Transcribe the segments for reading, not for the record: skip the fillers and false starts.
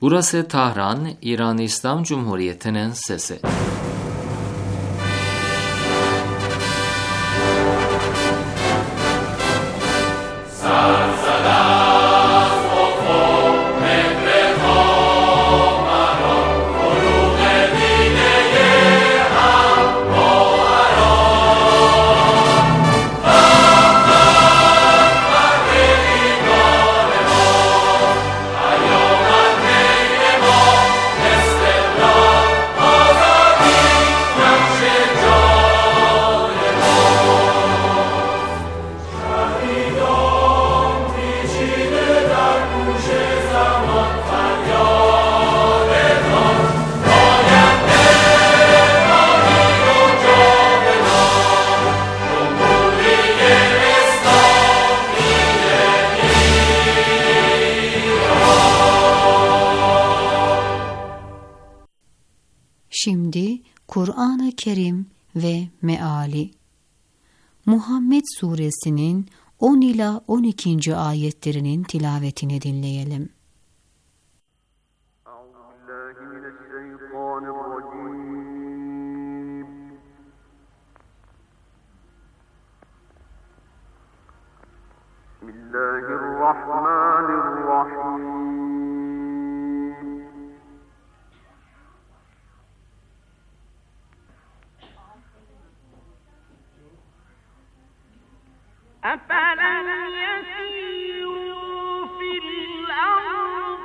Burası Tahran, İran İslam Cumhuriyeti'nin sesi. Şimdi Kur'an-ı Kerim ve Meali. Muhammed Suresinin 10 ila 12. ayetlerinin tilavetini dinleyelim. Bismillahirrahmanirrahim. أفلم يسيروا في الأرض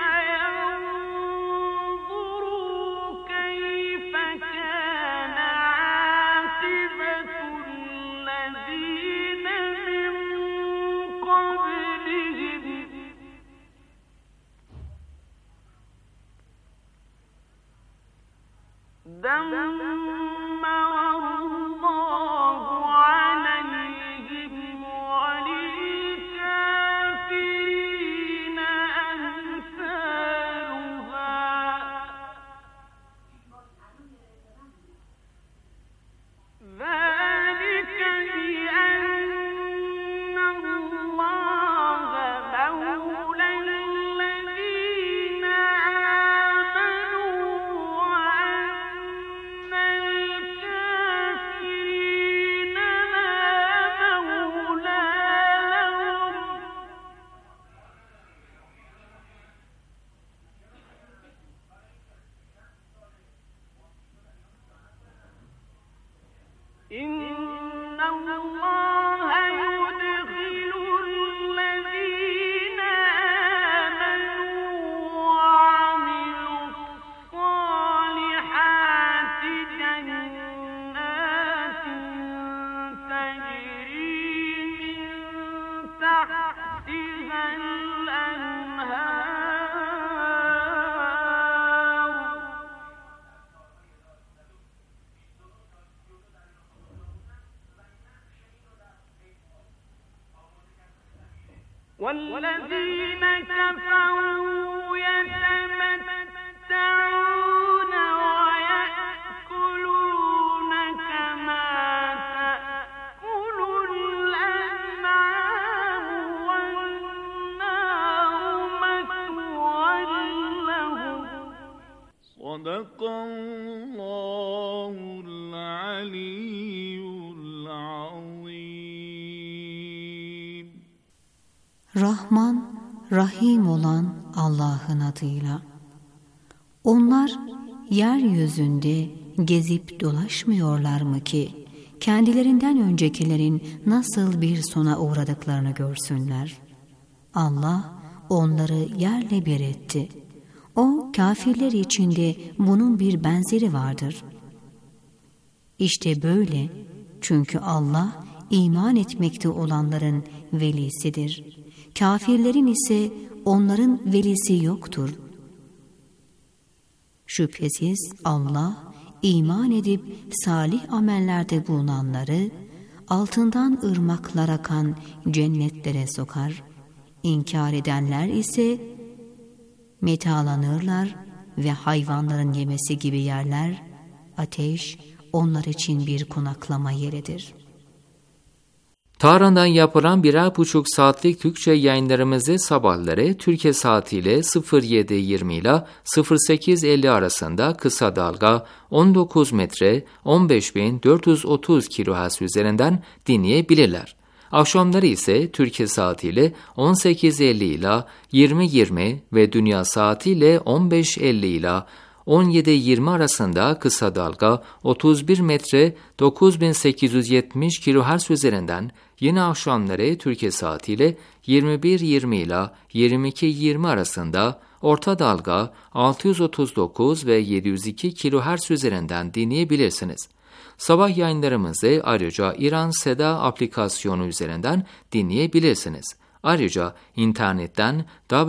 فينظروا كيف كان عاقبة الذين من قبلهم دمر الله عليهم وللكافرين أمثالها ذلك بأن الله مولى الذين آمنوا وأن الكافرين لا مولى لهم إن الله يدخل الذين آمنوا وعملوا الصالحات جنات تجري من تحتها الأنهار والذين كفروا يتمتعون ويأكلون كما تأكل الأنعام والنار مثوى لهم صدق الله العلي العظيم. Rahman, Rahim olan Allah'ın adıyla. Onlar yeryüzünde gezip dolaşmıyorlar mı ki kendilerinden öncekilerin nasıl bir sona uğradıklarını görsünler. Allah onları yerle bir etti. O kafirler içinde bunun bir benzeri vardır. İşte böyle, çünkü Allah iman etmekte olanların velisidir. Kafirlerin ise onların velisi yoktur. Şüphesiz Allah iman edip salih amellerde bulunanları altından ırmaklar akan cennetlere sokar. İnkar edenler ise metalanırlar ve hayvanların yemesi gibi yerler, ateş onlar için bir konaklama yeridir. Tahran'dan yapılan 1,5 saatlik Türkçe yayınlarımızı sabahları Türkiye saatiyle 07:20 ile 08:50 arasında kısa dalga 19 metre 15.430 kHz üzerinden dinleyebilirler. Akşamları ise Türkiye saatiyle 18:50 ile 20:20 ve dünya saatiyle 15:50 ile 17:20 arasında kısa dalga 31 metre 9870 kHz üzerinden, yine akşamları Türkiye saatiyle 21:20 ile 22:20 arasında orta dalga 639 ve 702 kHz üzerinden dinleyebilirsiniz. Sabah yayınlarımızı ayrıca İran Seda aplikasyonu üzerinden dinleyebilirsiniz. Ayrıca internetten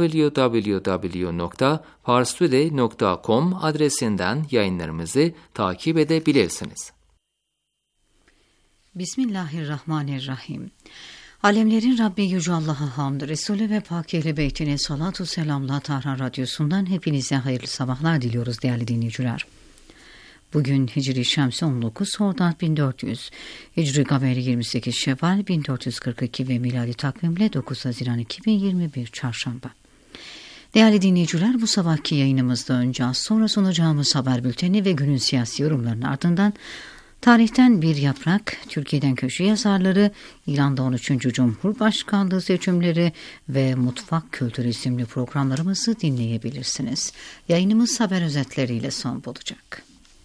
www.parstoday.com adresinden yayınlarımızı takip edebilirsiniz. Bismillahirrahmanirrahim. Alemlerin Rabbi Yüce Allah'a hamd, Resulü ve Pak Ehl-i Beytine salatu selamla Tahran Radyosu'ndan hepinize hayırlı sabahlar diliyoruz değerli dinleyiciler. Bugün Hicri Şemsi 19 Hordat 1400, Hicri Gameri 28 Şevval 1442 ve miladi takvimle 9 Haziran 2021 Çarşamba. Değerli dinleyiciler, bu sabahki yayınımızda önce az sonra sunacağımız haber bülteni ve günün siyasi yorumlarının ardından tarihten bir yaprak, Türkiye'den köşe yazarları, İran'da 13. Cumhurbaşkanlığı seçimleri ve Mutfak Kültürü isimli programlarımızı dinleyebilirsiniz. Yayınımız haber özetleriyle son bulacak.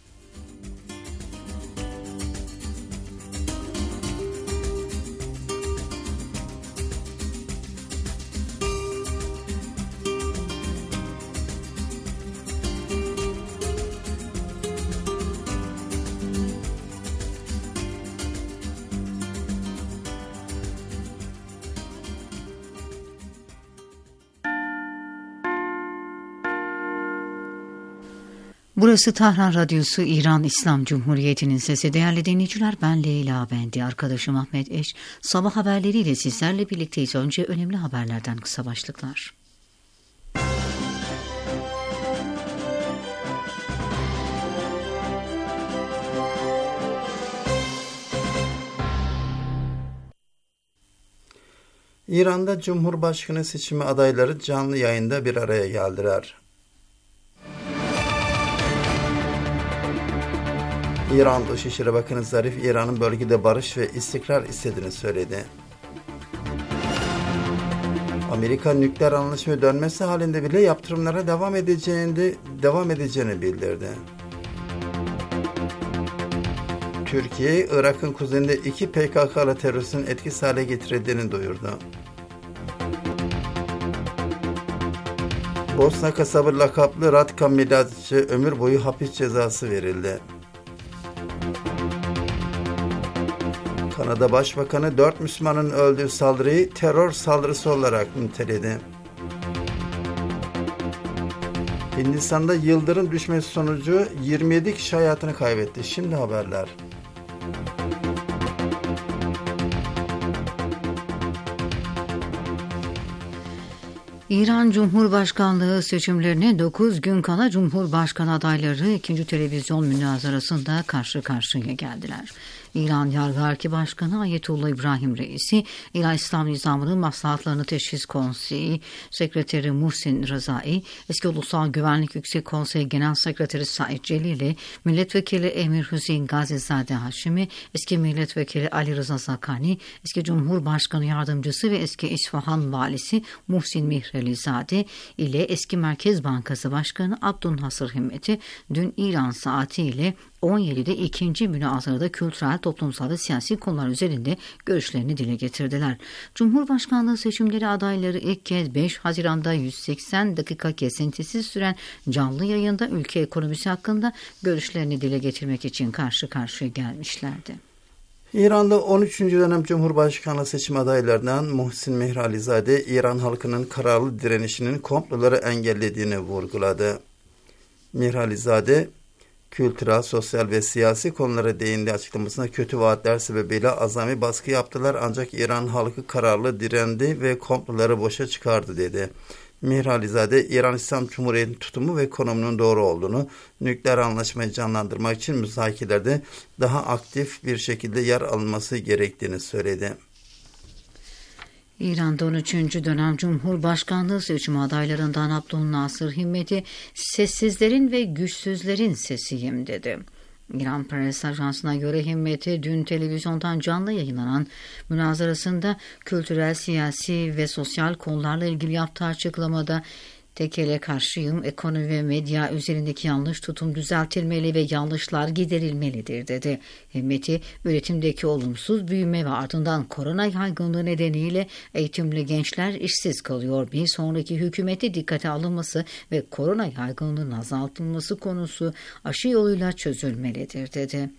Burası Tahran Radyosu, İran İslam Cumhuriyeti'nin sesi. Değerli dinleyiciler, ben Leyla Bendi, arkadaşım Ahmet Eş. Sabah haberleriyle sizlerle birlikteyiz. Önce önemli haberlerden kısa başlıklar. İran'da Cumhurbaşkanı seçimi adayları canlı yayında bir araya geldiler. İran Dışişleri Bakanı Zarif, İran'ın bölgede barış ve istikrar istediğini söyledi. Amerika nükleer anlaşmaya dönmesi halinde bile yaptırımlara devam edeceğini bildirdi. Türkiye, Irak'ın kuzeyinde 2 PKK'lı teröristin etkisiz hale getirildiğini duyurdu. Bosna kasabı lakaplı Ratka Miladic'e ömür boyu hapis cezası verildi. Kanada Başbakanı 4 Müslümanın öldüğü saldırıyı terör saldırısı olarak niteledi. Hindistan'da yıldırım düşmesi sonucu 27 kişi hayatını kaybetti. Şimdi haberler. İran Cumhurbaşkanlığı seçimlerine 9 gün kala Cumhurbaşkanı adayları 2. televizyon münazarasında karşı karşıya geldiler. İran Yargı Erki Başkanı Ayetullah İbrahim Reisi, İran İslam Nizamı'nın Maslahatlarını Teşhis Konseyi Sekreteri Muhsin Rızai, eski Ulusal Güvenlik Yüksek Konseyi Genel Sekreteri Said Celili, Milletvekili Emir Hüseyin Gazizade Haşimi, eski Milletvekili Ali Rıza Zakani, eski Cumhurbaşkanı Yardımcısı ve eski İsfahan Valisi Muhsin Mihrelizade ile eski Merkez Bankası Başkanı Abdülnasır Himmet'i dün İran saatiyle 17'de ikinci münazarada kültürel, toplumsal ve siyasi konular üzerinde görüşlerini dile getirdiler. Cumhurbaşkanlığı seçimleri adayları ilk kez 5 Haziran'da 180 dakika kesintisiz süren canlı yayında ülke ekonomisi hakkında görüşlerini dile getirmek için karşı karşıya gelmişlerdi. İran'da 13. dönem Cumhurbaşkanlığı seçim adaylarından Muhsin Mihrelizade, İran halkının kararlı direnişinin komploları engellediğini vurguladı. Mihrelizade, kültürel, sosyal ve siyasi konulara değindiği açıklamasında kötü vaatler sebebiyle azami baskı yaptılar ancak İran halkı kararlı direndi ve komploları boşa çıkardı dedi. Mihrelizade, İran İslam Cumhuriyeti'nin tutumu ve konumunun doğru olduğunu, nükleer anlaşmayı canlandırmak için müzakerelerde daha aktif bir şekilde yer alınması gerektiğini söyledi. İran'da 13. dönem Cumhurbaşkanlığı seçimi adaylarından Abdülnasır Himmet'i sessizlerin ve güçsüzlerin sesiyim dedi. İran Press Ajansı'na göre Himmet'i dün televizyondan canlı yayınlanan münazarasında kültürel, siyasi ve sosyal konularla ilgili yaptığı açıklamada tek ele karşıyım, ekonomi ve medya üzerindeki yanlış tutum düzeltilmeli ve yanlışlar giderilmelidir dedi. Himmet'i üretimdeki olumsuz büyüme ve ardından korona yaygınlığı nedeniyle eğitimli gençler işsiz kalıyor. Bir sonraki hükümete dikkate alınması ve korona yaygınlığının azaltılması konusu aşı yoluyla çözülmelidir dedi.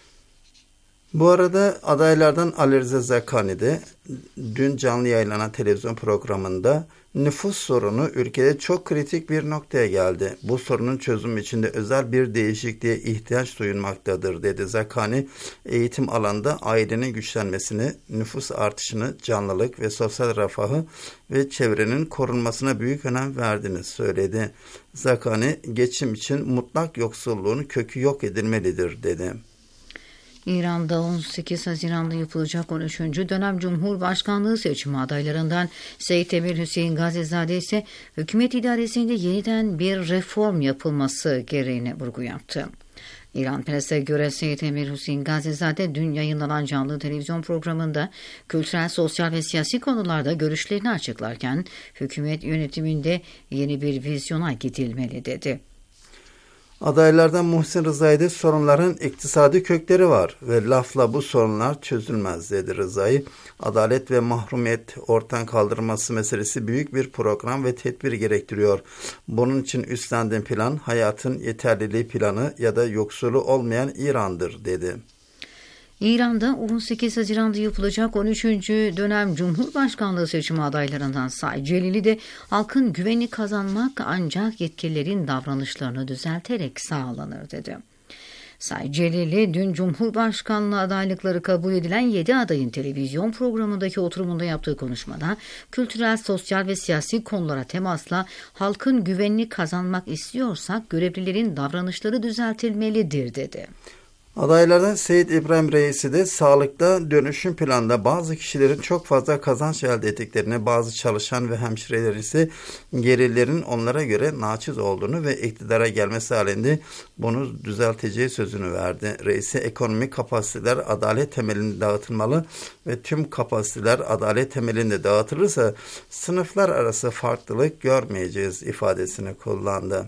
Bu arada adaylardan Ali Rıza Zakani de dün canlı yayınlanan televizyon programında nüfus sorunu ülkede çok kritik bir noktaya geldi. Bu sorunun çözümü için de özel bir değişikliğe ihtiyaç duyulmaktadır dedi Zakani. Eğitim alanında ailenin güçlenmesini, nüfus artışını, canlılık ve sosyal refahı ve çevrenin korunmasına büyük önem verdiğini söyledi. Zakani, geçim için mutlak yoksulluğun kökü yok edilmelidir dedi. İran'da 18 Haziran'da yapılacak 13. dönem Cumhurbaşkanlığı seçimi adaylarından Seyyid Emir Hüseyin Gazizade ise hükümet idaresinde yeniden bir reform yapılması gereğine vurgu yaptı. İran Press'e göre Seyyid Emir Hüseyin Gazizade dün yayınlanan canlı televizyon programında kültürel, sosyal ve siyasi konularda görüşlerini açıklarken hükümet yönetiminde yeni bir vizyona gidilmeli dedi. Adaylardan Muhsin Rıza'yı da sorunların iktisadi kökleri var ve lafla bu sorunlar çözülmez dedi Rıza'yı. Adalet ve mahrumiyet ortadan kaldırılması meselesi büyük bir program ve tedbir gerektiriyor. Bunun için üstlendiğim plan hayatın yeterliliği planı ya da yoksulu olmayan İran'dır dedi. İran'da 18 Haziran'da yapılacak 13. dönem Cumhurbaşkanlığı seçimi adaylarından Said Celili de halkın güvenini kazanmak ancak yetkililerin davranışlarını düzelterek sağlanır dedi. Said Celili dün Cumhurbaşkanlığı adaylıkları kabul edilen 7 adayın televizyon programındaki oturumunda yaptığı konuşmada kültürel, sosyal ve siyasi konulara temasla halkın güvenini kazanmak istiyorsak görevlilerin davranışları düzeltilmelidir dedi. Adaylardan Seyyid İbrahim Reisi de sağlıkta dönüşüm planında bazı kişilerin çok fazla kazanç elde ettiklerini, bazı çalışan ve hemşireler ise gelirlerin onlara göre naçiz olduğunu ve iktidara gelmesi halinde bunu düzelteceği sözünü verdi. Reisi ekonomik kapasiteler adalet temelinde dağıtılmalı ve tüm kapasiteler adalet temelinde dağıtılırsa sınıflar arası farklılık görmeyeceğiz ifadesini kullandı.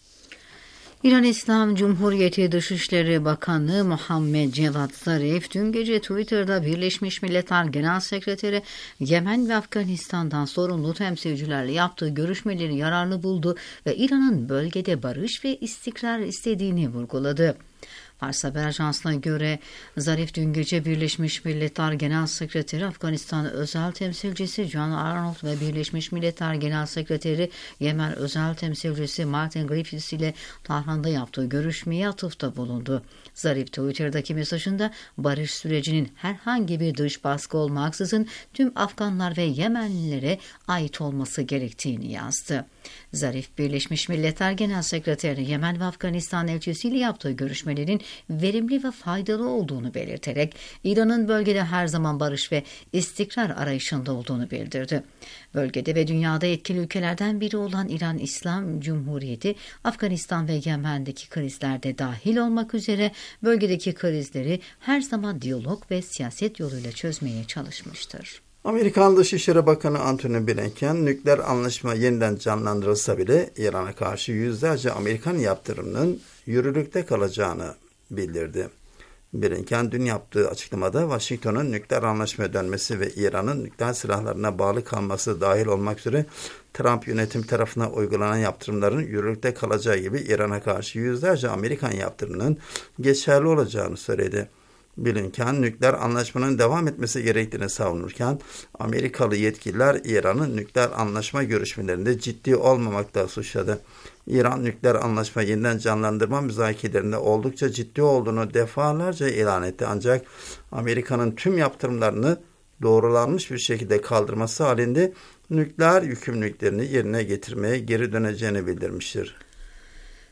İran İslam Cumhuriyeti Dışişleri Bakanı Muhammed Cevat Zarif dün gece Twitter'da Birleşmiş Milletler Genel Sekreteri Yemen ve Afganistan'dan sorumlu temsilcilerle yaptığı görüşmeleri yararlı buldu ve İran'ın bölgede barış ve istikrar istediğini vurguladı. Fars Haber Ajansı'na göre Zarif dün gece Birleşmiş Milletler Genel Sekreteri Afganistan Özel Temsilcisi John Arnold ve Birleşmiş Milletler Genel Sekreteri Yemen Özel Temsilcisi Martin Griffiths ile Tahran'da yaptığı görüşmeye atıfta bulundu. Zarif Twitter'daki mesajında barış sürecinin herhangi bir dış baskı olmaksızın tüm Afganlar ve Yemenlilere ait olması gerektiğini yazdı. Zarif, Birleşmiş Milletler Genel Sekreteri Yemen ve Afganistan elçisiyle yaptığı görüşmelerin verimli ve faydalı olduğunu belirterek İran'ın bölgede her zaman barış ve istikrar arayışında olduğunu bildirdi. Bölgede ve dünyada etkili ülkelerden biri olan İran İslam Cumhuriyeti, Afganistan ve Yemen'deki krizlerde dahil olmak üzere bölgedeki krizleri her zaman diyalog ve siyaset yoluyla çözmeye çalışmıştır. Amerikan Dışişleri Bakanı Antony Blinken, nükleer anlaşma yeniden canlandırılsa bile İran'a karşı yüzlerce Amerikan yaptırımının yürürlükte kalacağını bildirdi. Blinken dün yaptığı açıklamada Washington'un nükleer anlaşmaya dönmesi ve İran'ın nükleer silahlarına bağlı kalması dahil olmak üzere Trump yönetim tarafına uygulanan yaptırımların yürürlükte kalacağı gibi İran'a karşı yüzlerce Amerikan yaptırımının geçerli olacağını söyledi. Blinken nükleer anlaşmanın devam etmesi gerektiğini savunurken Amerikalı yetkililer İran'ın nükleer anlaşma görüşmelerinde ciddi olmamakla suçladı. İran nükleer anlaşma yeniden canlandırma müzakerelerinde oldukça ciddi olduğunu defalarca ilan etti ancak Amerika'nın tüm yaptırımlarını doğrulanmış bir şekilde kaldırması halinde nükleer yükümlülüklerini yerine getirmeye geri döneceğini bildirmiştir.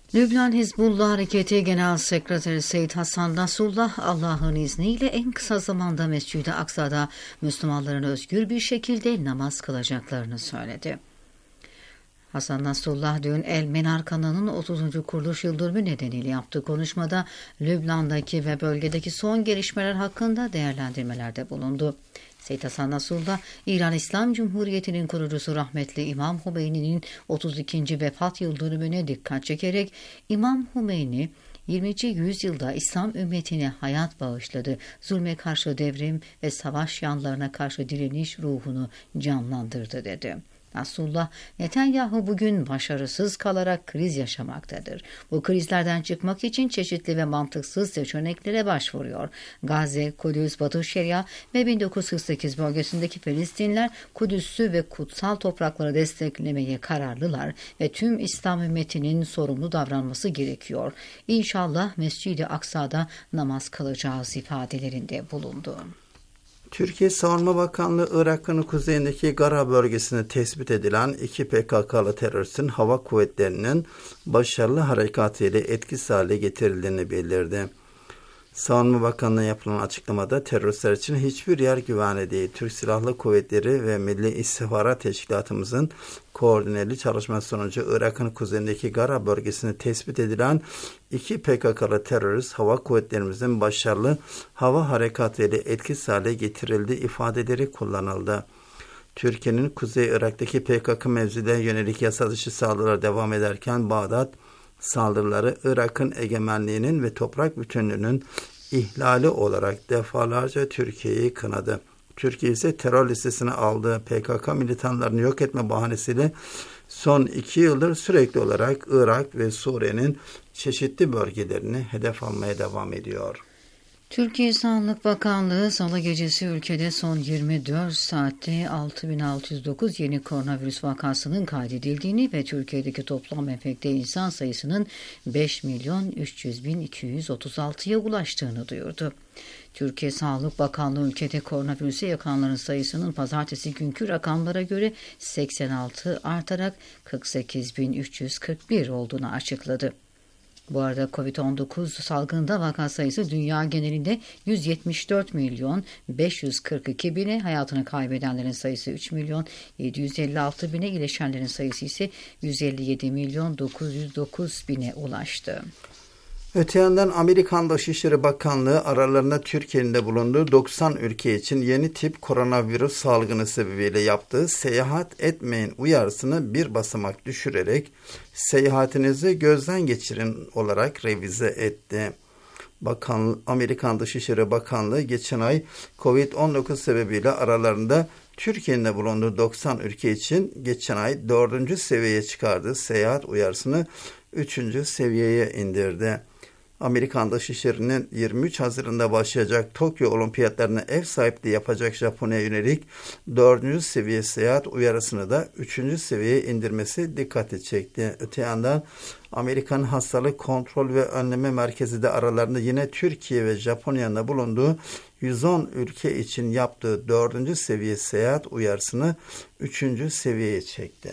Lübnan Hizbullah Hareketi Genel Sekreteri Seyyid Hasan Nasrullah, Allah'ın izniyle en kısa zamanda Mescid-i Aksa'da Müslümanların özgür bir şekilde namaz kılacaklarını söyledi. Hasan Nasrullah dün El Menar kanalının 30. kuruluş yıldönümü nedeniyle yaptığı konuşmada Lübnan'daki ve bölgedeki son gelişmeler hakkında değerlendirmelerde bulundu. Seyyid Hasan Nasrullah, İran İslam Cumhuriyeti'nin kurucusu rahmetli İmam Hümeyni'nin 32. vefat yıldönümüne dikkat çekerek İmam Hümeyni 20. yüzyılda İslam ümmetine hayat bağışladı, zulme karşı devrim ve savaş yanlarına karşı direniş ruhunu canlandırdı dedi. Nasrullah, Netanyahu bugün başarısız kalarak kriz yaşamaktadır. Bu krizlerden çıkmak için çeşitli ve mantıksız seçeneklere başvuruyor. Gazze, Kudüs, Batı Şeria ve 1948 bölgesindeki Filistinler Kudüs'ü ve kutsal toprakları desteklemeye kararlılar ve tüm İslam ümmetinin sorumlu davranması gerekiyor. İnşallah Mescid-i Aksa'da namaz kılacağız ifadelerinde bulundu. Türkiye Savunma Bakanlığı, Irak'ın kuzeyindeki Gara bölgesinde tespit edilen 2 PKK'lı teröristin hava kuvvetlerinin başarılı harekatıyla etkisiz hale getirildiğini bildirdi. Savunma Bakanlığı yapılan açıklamada teröristler için hiçbir yer güvenli değil. Türk Silahlı Kuvvetleri ve Milli İstihbarat Teşkilatımızın koordineli çalışması sonucu Irak'ın kuzeyindeki Gara bölgesinde tespit edilen 2 PKK'lı terörist hava kuvvetlerimizin başarılı hava harekatıyla etkisiz hale getirildi ifadeleri kullanıldı. Türkiye'nin Kuzey Irak'taki PKK mevzilerine yönelik yasa dışı saldırılar devam ederken Bağdat saldırıları Irak'ın egemenliğinin ve toprak bütünlüğünün ihlali olarak defalarca Türkiye'yi kınadı. Türkiye ise terör listesine aldığı PKK militanlarını yok etme bahanesiyle son 2 yıldır sürekli olarak Irak ve Suriye'nin çeşitli bölgelerini hedef almaya devam ediyor. Türkiye Sağlık Bakanlığı salı gecesi ülkede son 24 saatte 6609 yeni koronavirüs vakasının kaydedildiğini ve Türkiye'deki toplam enfekte insan sayısının 5.300.236'ya ulaştığını duyurdu. Türkiye Sağlık Bakanlığı ülkede koronavirüse yakalananların sayısının pazartesi günkü rakamlara göre 86 artarak 48.341 olduğunu açıkladı. Bu arada Covid-19 salgında vaka sayısı dünya genelinde 174.542.000'e, hayatını kaybedenlerin sayısı 3.756.000'e, iyileşenlerin sayısı ise 157.909.000'e ulaştı. Öte yandan Amerikan Dışişleri Bakanlığı aralarında Türkiye'nin de bulunduğu 90 ülke için yeni tip koronavirüs salgını sebebiyle yaptığı seyahat etmeyin uyarısını bir basamak düşürerek seyahatinizi gözden geçirin olarak revize etti. Amerikan Dışişleri Bakanlığı geçen ay Covid-19 sebebiyle aralarında Türkiye'nin de bulunduğu 90 ülke için geçen ay 4. seviyeye çıkardığı seyahat uyarısını 3. seviyeye indirdi. Amerikan Dışişleri'nin 23 Haziran'da başlayacak Tokyo Olimpiyatlarına ev sahipliği yapacak Japonya'ya yönelik 4. seviye seyahat uyarısını da 3. seviyeye indirmesi dikkati çekti. Öte yandan Amerikan Hastalık Kontrol ve Önleme Merkezi de aralarında yine Türkiye ve Japonya'nın bulunduğu 110 ülke için yaptığı 4. seviye seyahat uyarısını 3. seviyeye çekti.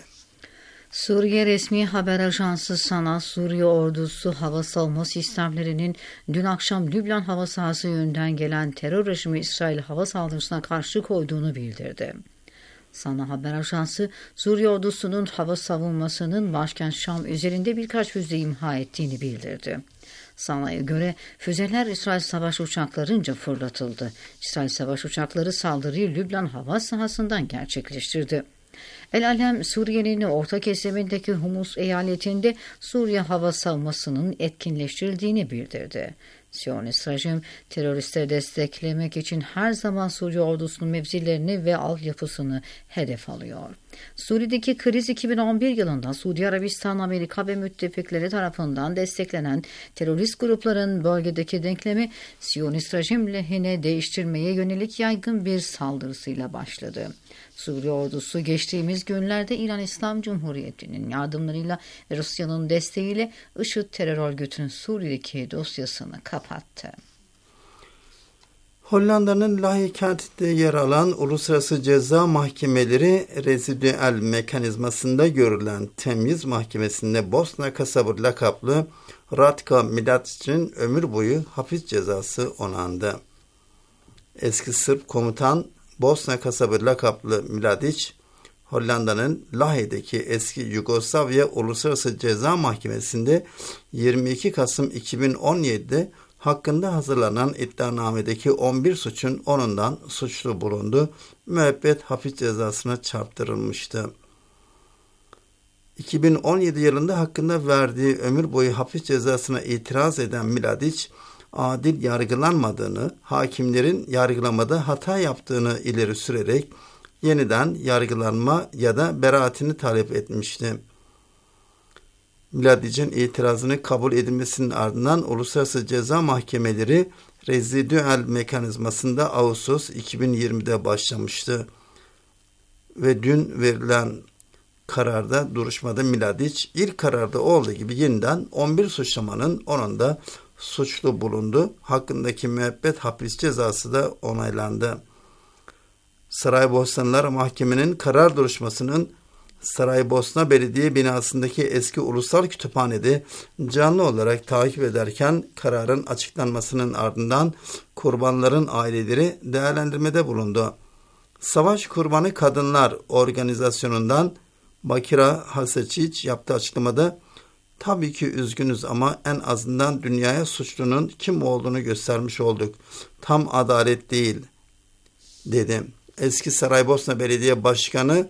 Suriye resmi haber ajansı SANA, Suriye ordusu hava savunma sistemlerinin dün akşam Lübnan hava sahası yönünden gelen terör rejimi İsrail hava saldırısına karşı koyduğunu bildirdi. SANA haber ajansı, Suriye ordusunun hava savunmasının başkent Şam üzerinde birkaç füze imha ettiğini bildirdi. SANA'ya göre füzeler İsrail savaş uçaklarınca fırlatıldı. İsrail savaş uçakları saldırıyı Lübnan hava sahasından gerçekleştirdi. El Alem, Suriye'nin orta kesimindeki Humus eyaletinde Suriye hava savunmasının etkinleştirildiğini bildirdi. Siyonist rejim, teröristleri desteklemek için her zaman Suriye ordusunun mevzilerini ve altyapısını hedef alıyor. Suriye'deki kriz 2011 yılında Suudi Arabistan, Amerika ve müttefikleri tarafından desteklenen terörist grupların bölgedeki denklemi Siyonist rejim lehine değiştirmeye yönelik yaygın bir saldırısıyla başladı. Suriye ordusu geçtiğimiz günlerde İran İslam Cumhuriyeti'nin yardımlarıyla ve Rusya'nın desteğiyle IŞİD terör örgütünün Suriye'deki dosyasını kapattı. Hollanda'nın Lahey kentinde yer alan Uluslararası Ceza Mahkemeleri rezidüel mekanizmasında görülen temyiz mahkemesinde Bosna Kasabı lakaplı Ratko Mladic'in ömür boyu hapis cezası onandı. Eski Sırp komutan Bosna Kasabı lakaplı Mladic, Hollanda'nın Lahey'deki eski Yugoslavya Uluslararası Ceza Mahkemesi'nde 22 Kasım 2017'de hakkında hazırlanan iddianamedeki 11 suçun 10'undan suçlu bulundu. Müebbet hapis cezasına çarptırılmıştı. 2017 yılında hakkında verdiği ömür boyu hapis cezasına itiraz eden Mladic, adil yargılanmadığını, hakimlerin yargılamada hata yaptığını ileri sürerek yeniden yargılanma ya da beraatini talep etmişti. Mladic'in itirazını kabul edilmesinin ardından Uluslararası Ceza Mahkemeleri rezidüel mekanizmasında Ağustos 2020'de başlamıştı. Ve dün verilen kararda, duruşmada Mladic ilk kararda olduğu gibi yeniden 11 suçlamanın 10'unda suçlu bulundu. Hakkındaki müebbet hapis cezası da onaylandı. Saraybosnalılar Mahkemenin karar duruşmasının Saraybosna Belediye binasındaki eski ulusal kütüphanede canlı olarak takip ederken kararın açıklanmasının ardından kurbanların aileleri değerlendirmede bulundu. Savaş Kurbanı Kadınlar Organizasyonu'ndan Bakira Haseçiç yaptığı açıklamada, "Tabii ki üzgünüz ama en azından dünyaya suçlunun kim olduğunu göstermiş olduk. Tam adalet değil," dedi. Eski Saraybosna Belediye Başkanı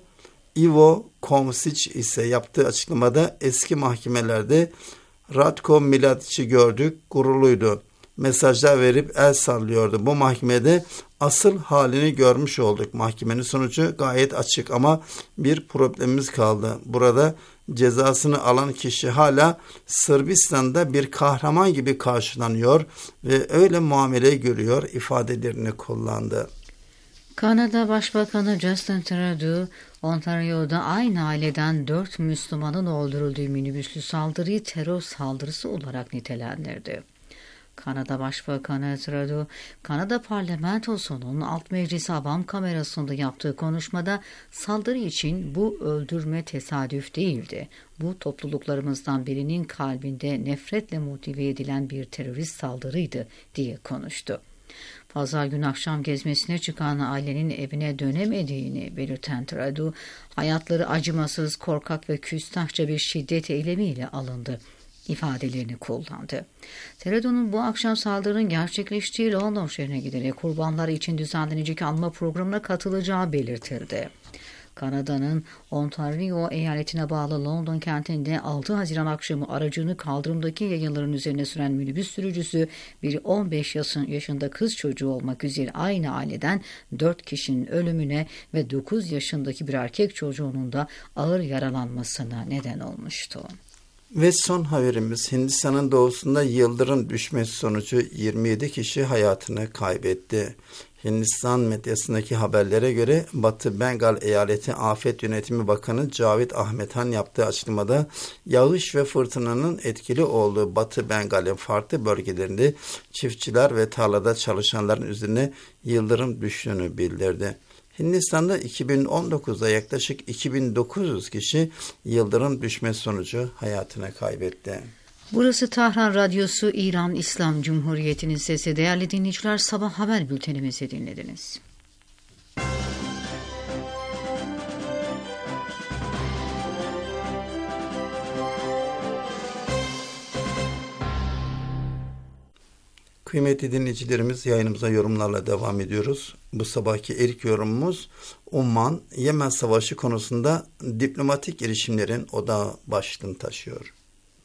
Ivo Komšić ise yaptığı açıklamada eski mahkemelerde Ratko Mladic'i gördük, gururluydu. Mesajlar verip el sallıyordu. Bu mahkemede asıl halini görmüş olduk. Mahkemenin sonucu gayet açık ama bir problemimiz kaldı. Burada cezasını alan kişi hala Sırbistan'da bir kahraman gibi karşılanıyor ve öyle muamele görüyor ifadelerini kullandı. Kanada Başbakanı Justin Trudeau, Ontario'da aynı aileden 4 Müslümanın öldürüldüğü minibüslü saldırıyı terör saldırısı olarak nitelendirdi. Kanada Başbakanı Trudeau, Kanada Parlamentosu'nun Alt Meclisi Havam Kamerası'nda yaptığı konuşmada saldırı için bu öldürme tesadüf değildi. Bu topluluklarımızdan birinin kalbinde nefretle motive edilen bir terörist saldırıydı diye konuştu. Pazar günü akşam gezmesine çıkan ailenin evine dönemediğini belirten Trudeau, hayatları acımasız, korkak ve küstahça bir şiddet eylemiyle alındı ifadelerini kullandı. Trudeau'nun bu akşam saldırının gerçekleştiği London şehrine giderek kurbanlar için düzenlenecek anma programına katılacağı belirtildi. Kanada'nın Ontario eyaletine bağlı London kentinde 6 Haziran akşamı aracını kaldırımdaki yayaların üzerine süren minibüs sürücüsü, biri 15 yaşında kız çocuğu olmak üzere aynı aileden 4 kişinin ölümüne ve 9 yaşındaki bir erkek çocuğunun da ağır yaralanmasına neden olmuştu. Ve son haberimiz, Hindistan'ın doğusunda yıldırım düşmesi sonucu 27 kişi hayatını kaybetti. Hindistan medyasındaki haberlere göre Batı Bengal Eyaleti Afet Yönetimi Bakanı Cavit Ahmethan yaptığı açıklamada yağış ve fırtınanın etkili olduğu Batı Bengal'in farklı bölgelerinde çiftçiler ve tarlada çalışanların üzerine yıldırım düştüğünü bildirdi. Hindistan'da 2019'da yaklaşık 2900 kişi yıldırım düşmesi sonucu hayatını kaybetti. Burası Tahran Radyosu, İran İslam Cumhuriyeti'nin sesi. Değerli dinleyiciler, sabah haber bültenimizi dinlediniz. Kıymetli dinleyicilerimiz, yayınımıza yorumlarla devam ediyoruz. Bu sabahki ilk yorumumuz Umman-Yemen Savaşı konusunda diplomatik girişimlerin odağı başlığını taşıyor.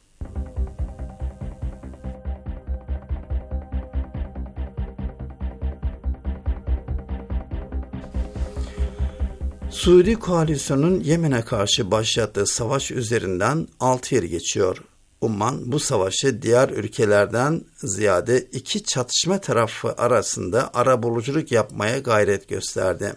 Suudi koalisyonun Yemen'e karşı başlattığı savaş üzerinden 6 yıl geçiyor. Umman bu savaşı diğer ülkelerden ziyade iki çatışma tarafı arasında arabuluculuk yapmaya gayret gösterdi.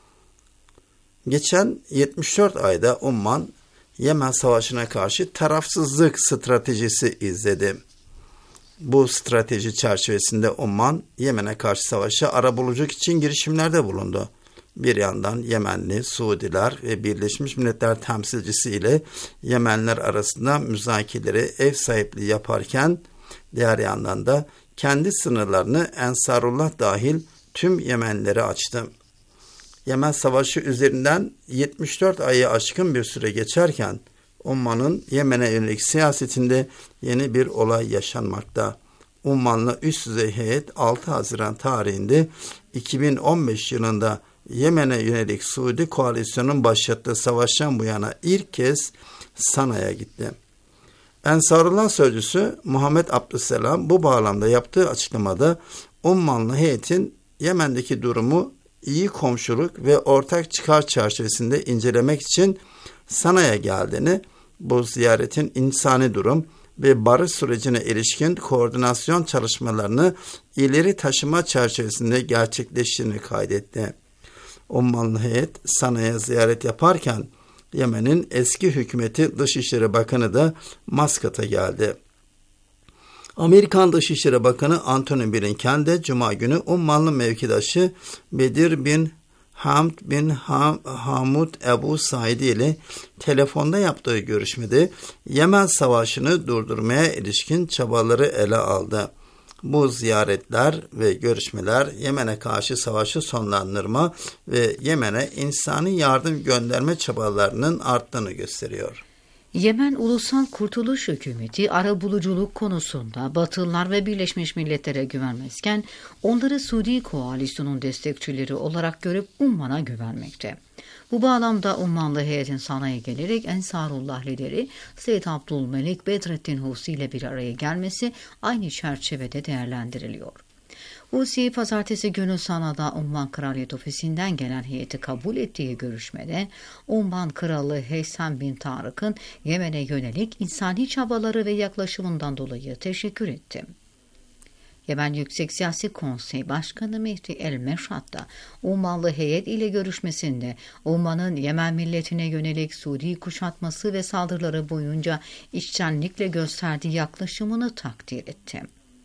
Geçen 74 ayda Umman, Yemen Savaşı'na karşı tarafsızlık stratejisi izledi. Bu strateji çerçevesinde Umman, Yemen'e karşı savaşa arabuluculuk için girişimlerde bulundu. Bir yandan Yemenli, Suudiler ve Birleşmiş Milletler temsilcisi ile Yemenliler arasında müzakereleri ev sahipliği yaparken, diğer yandan da kendi sınırlarını Ensarullah dahil tüm Yemenlilere açtı. Yemen Savaşı üzerinden 74 ayı aşkın bir süre geçerken, Umman'ın Yemen'e yönelik siyasetinde yeni bir olay yaşanmakta. Ummanlı üst düzey heyet 6 Haziran tarihinde 2015 yılında Yemen'e yönelik Suudi koalisyonun başlattığı savaştan bu yana ilk kez Sana'ya gitti. Ensarullah sözcüsü Muhammed Abdüsselam bu bağlamda yaptığı açıklamada Ummanlı heyetin Yemen'deki durumu iyi komşuluk ve ortak çıkar çerçevesinde incelemek için Sana'ya geldiğini, bu ziyaretin insani durum ve barış sürecine ilişkin koordinasyon çalışmalarını ileri taşıma çerçevesinde gerçekleştiğini kaydetti. Ummanlı heyet Sana'ya ziyaret yaparken Yemen'in eski hükümeti Dışişleri Bakanı da Maskat'a geldi. Amerikan Dışişleri Bakanı Antony Blinken de Cuma günü Ummanlı mevkidaşı Bedir bin Hamd bin Hamud Ebu Said ile telefonda yaptığı görüşmede Yemen Savaşı'nı durdurmaya ilişkin çabaları ele aldı. Bu ziyaretler ve görüşmeler Yemen'e karşı savaşı sonlandırma ve Yemen'e insani yardım gönderme çabalarının arttığını gösteriyor. Yemen Ulusal Kurtuluş Hükümeti arabuluculuk konusunda Batılılar ve Birleşmiş Milletler'e güvenmezken onları Suudi koalisyonun destekçileri olarak görüp Umman'a güvenmekte. Bu bağlamda Ummanlı heyetin Sana'ya gelerek Ensarullah lideri Seyyid Abdülmelik Bedrettin Husi ile bir araya gelmesi aynı çerçevede değerlendiriliyor. Husi pazartesi günü Sana'da Umman Kraliyet Ofisi'nden gelen heyeti kabul ettiği görüşmede Umman Kralı Heysem bin Tarık'ın Yemen'e yönelik insani çabaları ve yaklaşımından dolayı teşekkür etti. Yemen Yüksek Siyasi Konsey Başkanı Mehdi El-Meşhat da Ummanlı heyet ile görüşmesinde Umman'ın Yemen milletine yönelik Suudi kuşatması ve saldırıları boyunca içtenlikle gösterdiği yaklaşımını takdir etti.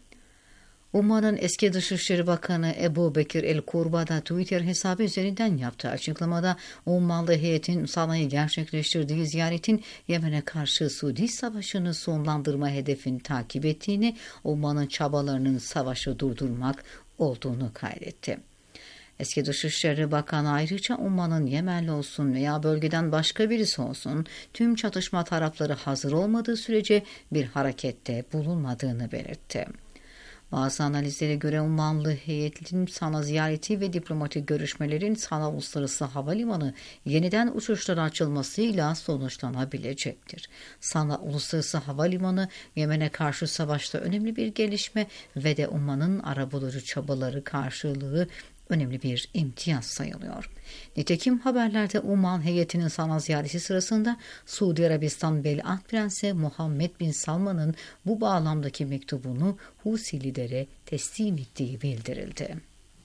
Umman'ın eski Dışişleri Bakanı Ebu Bekir El-Kurba da Twitter hesabı üzerinden yaptığı açıklamada Ummanlı heyetin Sana'yı gerçekleştirdiği ziyaretin Yemen'e karşı Suudi Savaşı'nı sonlandırma hedefini takip ettiğini, Umman'ın çabalarının savaşı durdurmak olduğunu kaydetti. Eski Dışişleri Bakanı ayrıca Umman'ın Yemenli olsun veya bölgeden başka birisi olsun tüm çatışma tarafları hazır olmadığı sürece bir harekette bulunmadığını belirtti. Bazı analizlere göre Ummanlı heyetin Sana ziyareti ve diplomatik görüşmelerin Sana Uluslararası Havalimanı yeniden uçuşlara açılmasıyla sonuçlanabilecektir. Sana Uluslararası Havalimanı Yemen'e karşı savaşta önemli bir gelişme ve de Umman'ın arabulucu çabaları karşılığı önemli bir imtiyaz sayılıyor. Nitekim haberlerde Umman heyetinin Sana ziyareti sırasında Suudi Arabistan Veliaht Prensi Muhammed bin Salman'ın bu bağlamdaki mektubunu Husi lidere teslim ettiği bildirildi.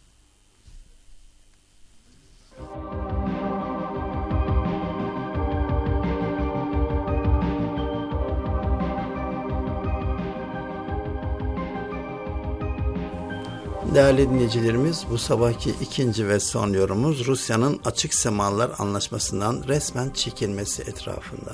Değerli dinleyicilerimiz, bu sabahki ikinci ve son yorumumuz Rusya'nın Açık Semalar Anlaşması'ndan resmen çekilmesi etrafında.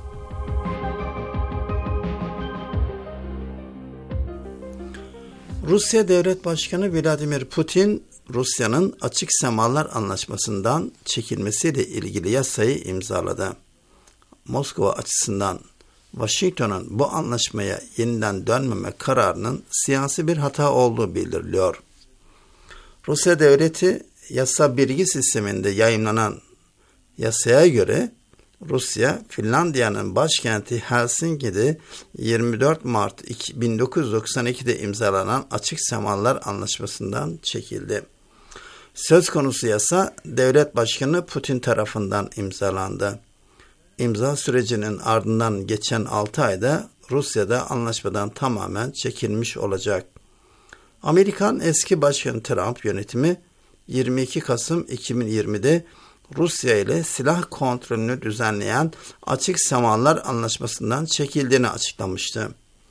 Rusya Devlet Başkanı Vladimir Putin, Rusya'nın Açık Semalar Anlaşması'ndan çekilmesiyle ilgili yasayı imzaladı. Moskova açısından Washington'un bu anlaşmaya yeniden dönmeme kararının siyasi bir hata olduğu bildiriliyor. Rusya devleti yasa bilgi sisteminde yayımlanan yasaya göre Rusya, Finlandiya'nın başkenti Helsinki'de 24 Mart 1992'de imzalanan Açık Semalar Anlaşması'ndan çekildi. Söz konusu yasa Devlet Başkanı Putin tarafından imzalandı. İmza sürecinin ardından geçen 6 ayda Rusya'da anlaşmadan tamamen çekilmiş olacak. Amerikan eski Başkanı Trump yönetimi 22 Kasım 2020'de Rusya ile silah kontrolünü düzenleyen Açık Semalar Anlaşması'ndan çekildiğini açıklamıştı.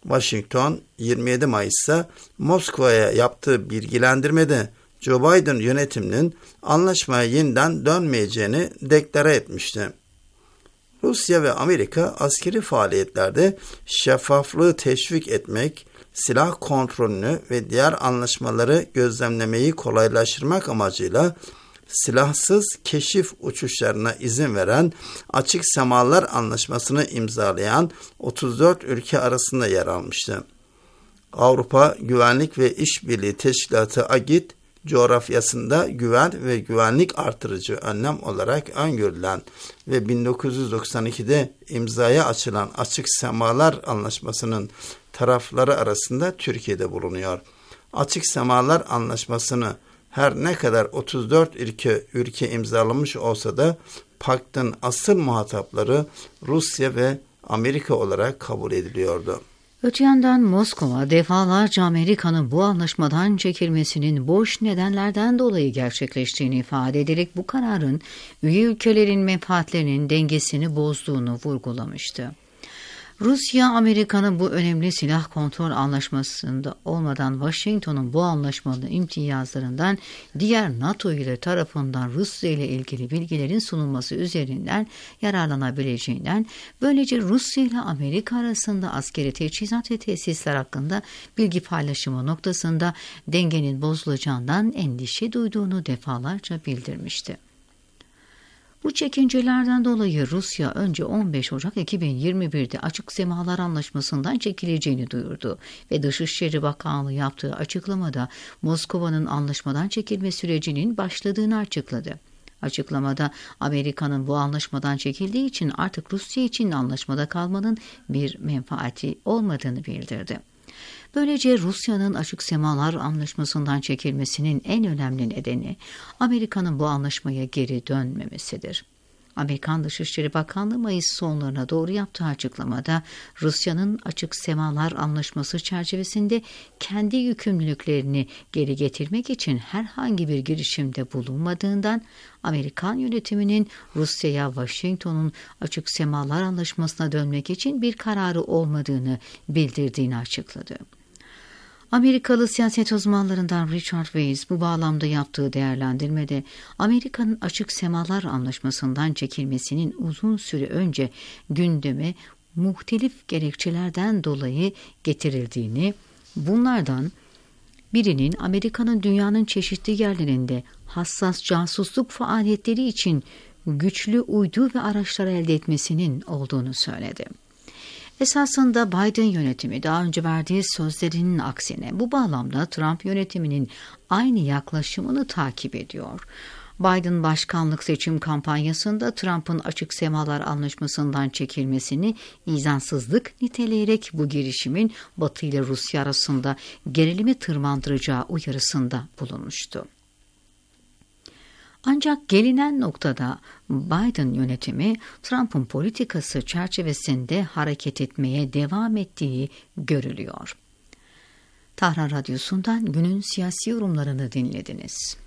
Washington 27 Mayıs'ta Moskova'ya yaptığı bilgilendirmede Joe Biden yönetiminin anlaşmaya yeniden dönmeyeceğini deklare etmişti. Rusya ve Amerika askeri faaliyetlerde şeffaflığı teşvik etmek, silah kontrolünü ve diğer anlaşmaları gözlemlemeyi kolaylaştırmak amacıyla silahsız keşif uçuşlarına izin veren Açık Semalar Anlaşması'nı imzalayan 34 ülke arasında yer almıştı. Avrupa Güvenlik ve İşbirliği Teşkilatı AGİT, coğrafyasında güven ve güvenlik artırıcı önlem olarak öngörülen ve 1992'de imzaya açılan Açık Semalar Anlaşması'nın tarafları arasında Türkiye'de bulunuyor. Açık Semalar Anlaşması'nı her ne kadar 34 ülke imzalamış olsa da paktın asıl muhatapları Rusya ve Amerika olarak kabul ediliyordu. Öte yandan Moskova defalarca Amerika'nın bu anlaşmadan çekilmesinin boş nedenlerden dolayı gerçekleştiğini ifade ederek bu kararın üye ülkelerin menfaatlerinin dengesini bozduğunu vurgulamıştı. Rusya, Amerika'nın bu önemli silah kontrol anlaşmasında olmadan Washington'un bu anlaşmanın imtiyazlarından diğer NATO üyeleri tarafından Rusya ile ilgili bilgilerin sunulması üzerinden yararlanabileceğinden, böylece Rusya ile Amerika arasında askeri teçhizat ve tesisler hakkında bilgi paylaşımı noktasında dengenin bozulacağından endişe duyduğunu defalarca bildirmişti. Bu çekincelerden dolayı Rusya önce 15 Ocak 2021'de Açık Semalar Anlaşması'ndan çekileceğini duyurdu ve Dışişleri Bakanlığı yaptığı açıklamada Moskova'nın anlaşmadan çekilme sürecinin başladığını açıkladı. Açıklamada Amerika'nın bu anlaşmadan çekildiği için artık Rusya için anlaşmada kalmanın bir menfaati olmadığını bildirdi. Böylece Rusya'nın Açık Semalar Anlaşması'ndan çekilmesinin en önemli nedeni Amerika'nın bu anlaşmaya geri dönmemesidir. Amerikan Dışişleri Bakanlığı Mayıs sonlarına doğru yaptığı açıklamada Rusya'nın Açık Semalar Anlaşması çerçevesinde kendi yükümlülüklerini geri getirmek için herhangi bir girişimde bulunmadığından Amerikan yönetiminin Rusya'ya Washington'un Açık Semalar Anlaşması'na dönmek için bir kararı olmadığını bildirdiğini açıkladı. Amerikalı siyaset uzmanlarından Richard Weiss bu bağlamda yaptığı değerlendirmede Amerika'nın Açık Semalar Anlaşması'ndan çekilmesinin uzun süre önce gündeme muhtelif gerekçelerden dolayı getirildiğini, bunlardan birinin Amerika'nın dünyanın çeşitli yerlerinde hassas casusluk faaliyetleri için güçlü uydu ve araçlar elde etmesinin olduğunu söyledi. Esasında Biden yönetimi daha önce verdiği sözlerinin aksine bu bağlamda Trump yönetiminin aynı yaklaşımını takip ediyor. Biden başkanlık seçim kampanyasında Trump'ın Açık Semalar Anlaşması'ndan çekilmesini izansızlık niteleyerek bu girişimin Batı ile Rusya arasında gerilimi tırmandıracağı uyarısında bulunmuştu. Ancak gelinen noktada Biden yönetimi Trump'ın politikası çerçevesinde hareket etmeye devam ettiği görülüyor. Tahran Radyosu'ndan günün siyasi yorumlarını dinlediniz.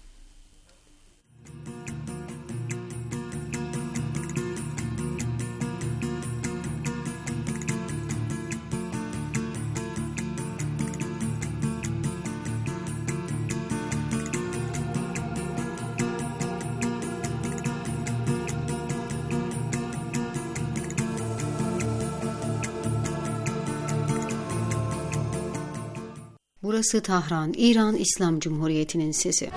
Burası Tahran, İran İslam Cumhuriyeti'nin sesi.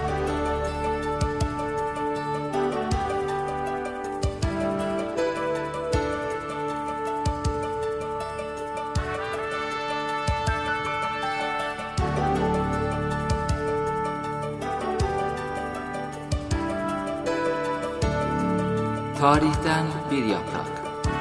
Tarihten bir yaprak.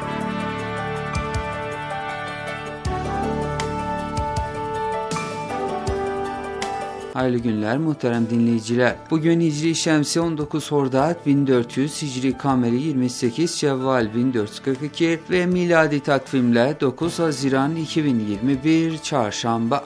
Hayırlı günler muhterem dinleyiciler. Bugün Hicri Şemsi 19 Hordat 1400, Hicri Kameri 28 Şevval 1442 ve miladi takvimle 9 Haziran 2021 Çarşamba.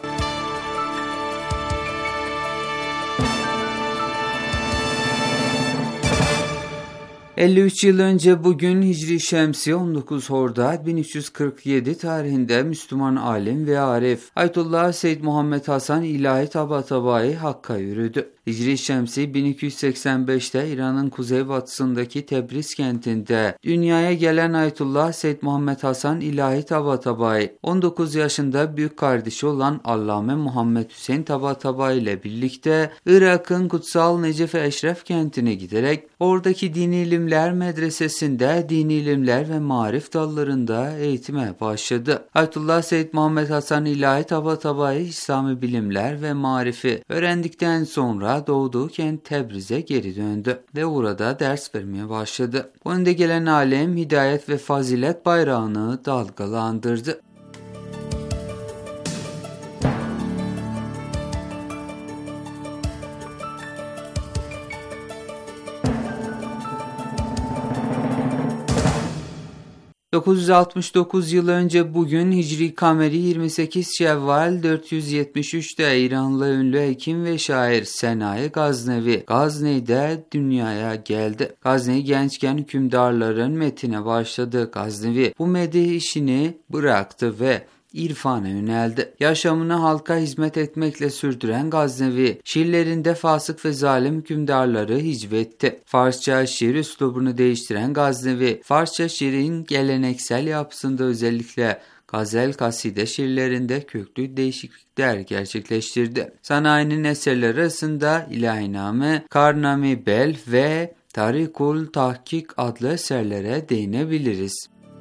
53 yıl önce bugün Hicri Şemsi 19 Horda 1347 tarihinde Müslüman alim ve arif Ayetullah Seyyid Muhammed Hasan İlahi Tabatabai Hakk'a yürüdü. Hicri Şemsi 1285'te İran'ın kuzeybatısındaki Tebriz kentinde dünyaya gelen Ayetullah Seyyid Muhammed Hasan İlahi Tabatabai 19 yaşında büyük kardeşi olan Allame Muhammed Hüseyin Tabatabai ile birlikte Irak'ın kutsal Necef-i Eşref kentine giderek oradaki dini ilimler medresesinde dini ilimler ve marif dallarında eğitime başladı. Ayetullah Seyyid Muhammed Hasan İlahi Tabatabai İslami bilimler ve marifi öğrendikten sonra doğduğu kent Tebriz'e geri döndü ve orada ders vermeye başladı. Bu önde gelen alim hidayet ve fazilet bayrağını dalgalandırdı. ...969 yıl önce bugün Hicri Kameri 28 Şevval 473'te İranlı ünlü hekim ve şair Senai Gaznevi Gazne'de dünyaya geldi. Gaznevi gençken hükümdarların metine başladı. Gaznevi bu medih işini bıraktı ve İrfana yöneldi. Yaşamını halka hizmet etmekle sürdüren Gaznevi, şiirlerinde fasık ve zalim hükümdarları hicvetti. Farsça şiir üslubunu değiştiren Gaznevi, Farsça şiirin geleneksel yapısında özellikle gazel kaside şiirlerinde köklü değişiklikler gerçekleştirdi. Sanayi'nin eserleri arasında İlahiname, Karnami Bel ve Tarikul Tahkik adlı eserlere değinebiliriz.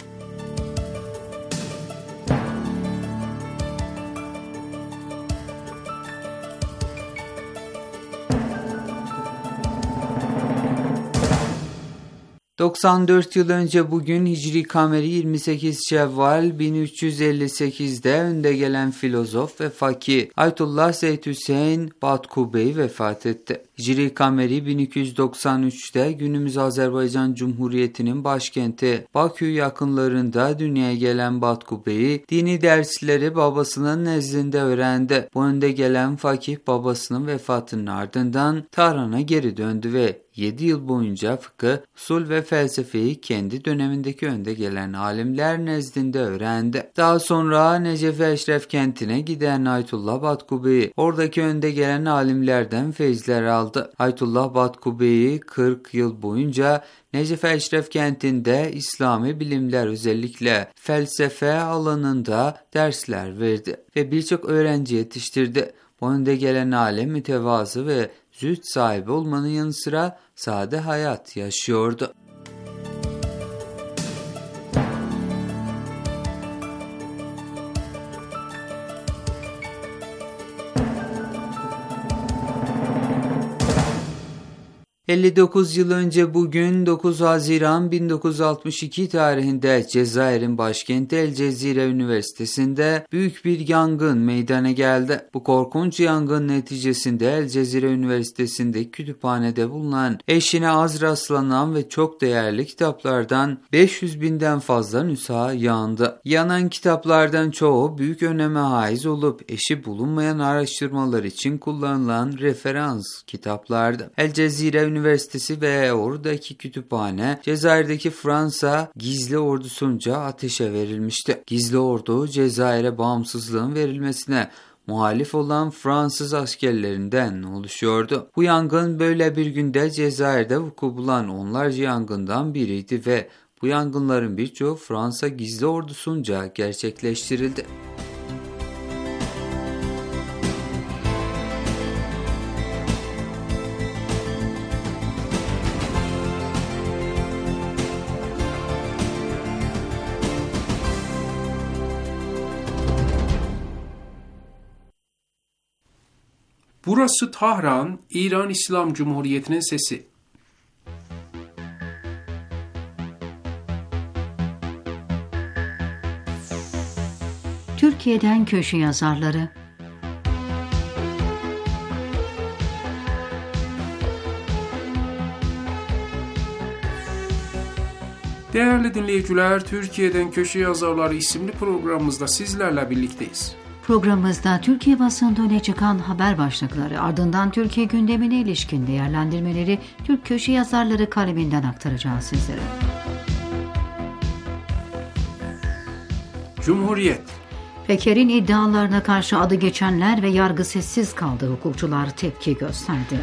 ...94 yıl önce bugün Hicri Kameri 28 Şevval 1358'de önde gelen filozof ve fakih Ayetullah Seyyid Hüseyin Batkubey vefat etti. Hicri Kameri 1293'te günümüz Azerbaycan Cumhuriyeti'nin başkenti Bakü yakınlarında dünyaya gelen Batkubey'i dini dersleri babasının nezdinde öğrendi. Bu önde gelen fakih babasının vefatının ardından Tahran'a geri döndü ve 7 yıl boyunca fıkıh, usul ve felsefeyi kendi dönemindeki önde gelen alimler nezdinde öğrendi. Daha sonra Necef-i Eşref kentine giden Ayetullah Batkubey oradaki önde gelen alimlerden feyizler aldı. Ayetullah Batkubey 40 yıl boyunca Necef-i Eşref kentinde İslami bilimler özellikle felsefe alanında dersler verdi ve birçok öğrenci yetiştirdi. Bu önde gelen alim mütevazı ve zühd sahibi olmanın yanı sıra sade hayat yaşıyordu. ...59 yıl önce bugün 9 Haziran 1962 tarihinde Cezayir'in başkenti El Cezire Üniversitesi'nde büyük bir yangın meydana geldi. Bu korkunç yangın neticesinde El Cezire Üniversitesi'ndeki kütüphanede bulunan eşine az rastlanan ve çok değerli kitaplardan 500.000'den fazla nüsha yandı. Yanan kitaplardan çoğu büyük öneme haiz olup eşi bulunmayan araştırmalar için kullanılan referans kitaplardı. El Cezire Üniversitesi ve oradaki kütüphane Cezayir'deki Fransa gizli ordusunca ateşe verilmişti. Gizli ordu Cezayir'e bağımsızlığın verilmesine muhalif olan Fransız askerlerinden oluşuyordu. Bu yangın böyle bir günde Cezayir'de vuku bulan onlarca yangından biriydi ve bu yangınların birçoğu Fransa gizli ordusunca gerçekleştirildi. Burası Tahran, İran İslam Cumhuriyeti'nin sesi. Türkiye'den köşe yazarları. Değerli dinleyiciler, Türkiye'den Köşe Yazarları isimli programımızda sizlerle birlikteyiz. Programımızda Türkiye basında öne çıkan haber başlıkları, ardından Türkiye gündemine ilişkin değerlendirmeleri Türk köşe yazarları kaleminden aktaracağız sizlere. Cumhuriyet. Peker'in iddialarına karşı adı geçenler ve yargı sessiz kaldı. Hukukçular tepki gösterdi.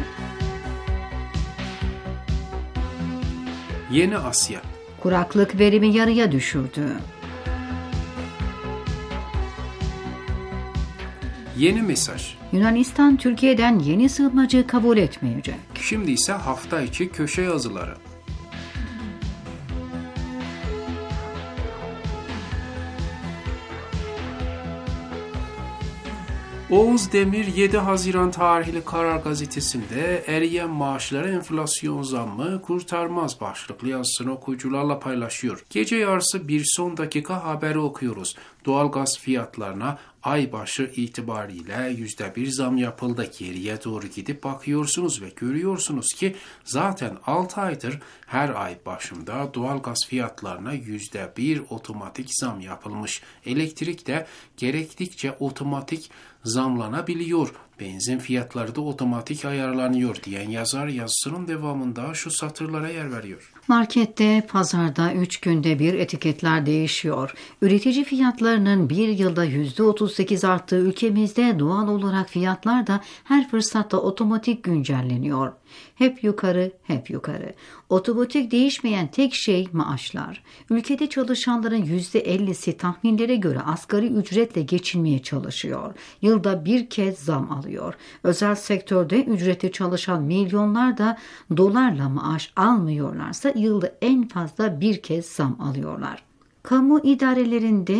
Yeni Asya. Kuraklık verimi yarıya düşürdü. Yeni mesaj. Yunanistan Türkiye'den yeni sığınmacı kabul etmeyecek. Şimdi ise hafta içi köşe yazıları. Oğuz Demir 7 Haziran tarihli Karar Gazetesi'nde eriyen maaşlara enflasyon zammı kurtarmaz başlıklı yazısını okuyucularla paylaşıyor. Gece yarısı bir son dakika haberi okuyoruz. Doğalgaz fiyatlarına ay başı itibariyle %1 zam yapıldı. Geriye doğru gidip bakıyorsunuz ve görüyorsunuz ki zaten 6 aydır her ay başında doğalgaz fiyatlarına %1 otomatik zam yapılmış. Elektrik de gerektikçe otomatik zamlanabiliyor. Benzin fiyatları da otomatik ayarlanıyor diyen yazar yazısının devamında şu satırlara yer veriyor. Markette, pazarda 3 günde bir etiketler değişiyor. Üretici fiyatlarının bir yılda %38 arttığı ülkemizde doğal olarak fiyatlar da her fırsatta otomatik güncelleniyor. Hep yukarı, hep yukarı. Otomatik değişmeyen tek şey maaşlar. Ülkede çalışanların %50'si tahminlere göre asgari ücretle geçinmeye çalışıyor. Yılda bir kez zam alıyor. Özel sektörde ücretli çalışan milyonlar da dolarla maaş almıyorlarsa yılda en fazla bir kez zam alıyorlar. Kamu idarelerinde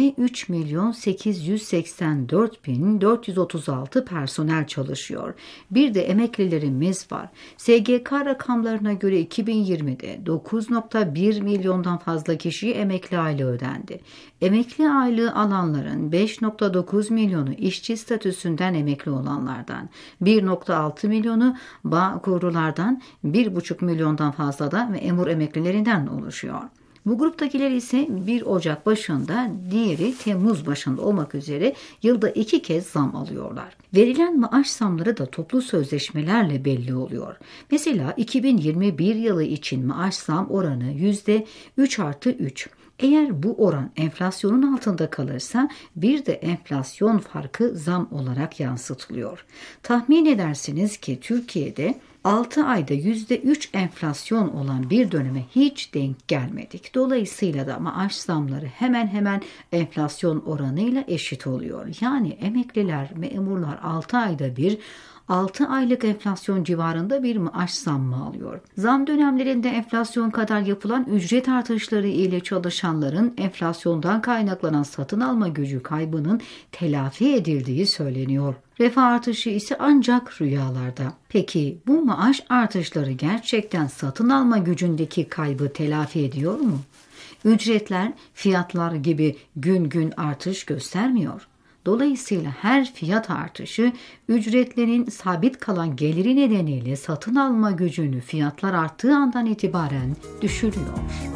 3.884.436 personel çalışıyor. Bir de emeklilerimiz var. SGK rakamlarına göre 2020'de 9.1 milyondan fazla kişiye emekli aylığı ödendi. Emekli aylığı alanların 5.9 milyonu işçi statüsünden emekli olanlardan, 1.6 milyonu Bağkurlulardan, 1.5 milyondan fazla da memur emeklilerinden oluşuyor. Bu gruptakiler ise 1 Ocak başında, diğeri Temmuz başında olmak üzere yılda 2 kez zam alıyorlar. Verilen maaş zamları da toplu sözleşmelerle belli oluyor. Mesela 2021 yılı için maaş zam oranı %3+3. Eğer bu oran enflasyonun altında kalırsa bir de enflasyon farkı zam olarak yansıtılıyor. Tahmin edersiniz ki Türkiye'de 6 ayda %3 enflasyon olan bir döneme hiç denk gelmedik. Dolayısıyla da maaş zamları hemen hemen enflasyon oranıyla eşit oluyor. Yani emekliler, memurlar 6 ayda bir 6 aylık enflasyon civarında bir maaş zammı alıyor. Zam dönemlerinde enflasyon kadar yapılan ücret artışları ile çalışanların enflasyondan kaynaklanan satın alma gücü kaybının telafi edildiği söyleniyor. Refah artışı ise ancak rüyalarda. Peki bu maaş artışları gerçekten satın alma gücündeki kaybı telafi ediyor mu? Ücretler fiyatlar gibi gün gün artış göstermiyor. Dolayısıyla her fiyat artışı ücretlerin sabit kalan geliri nedeniyle satın alma gücünü fiyatlar arttığı andan itibaren düşürüyor.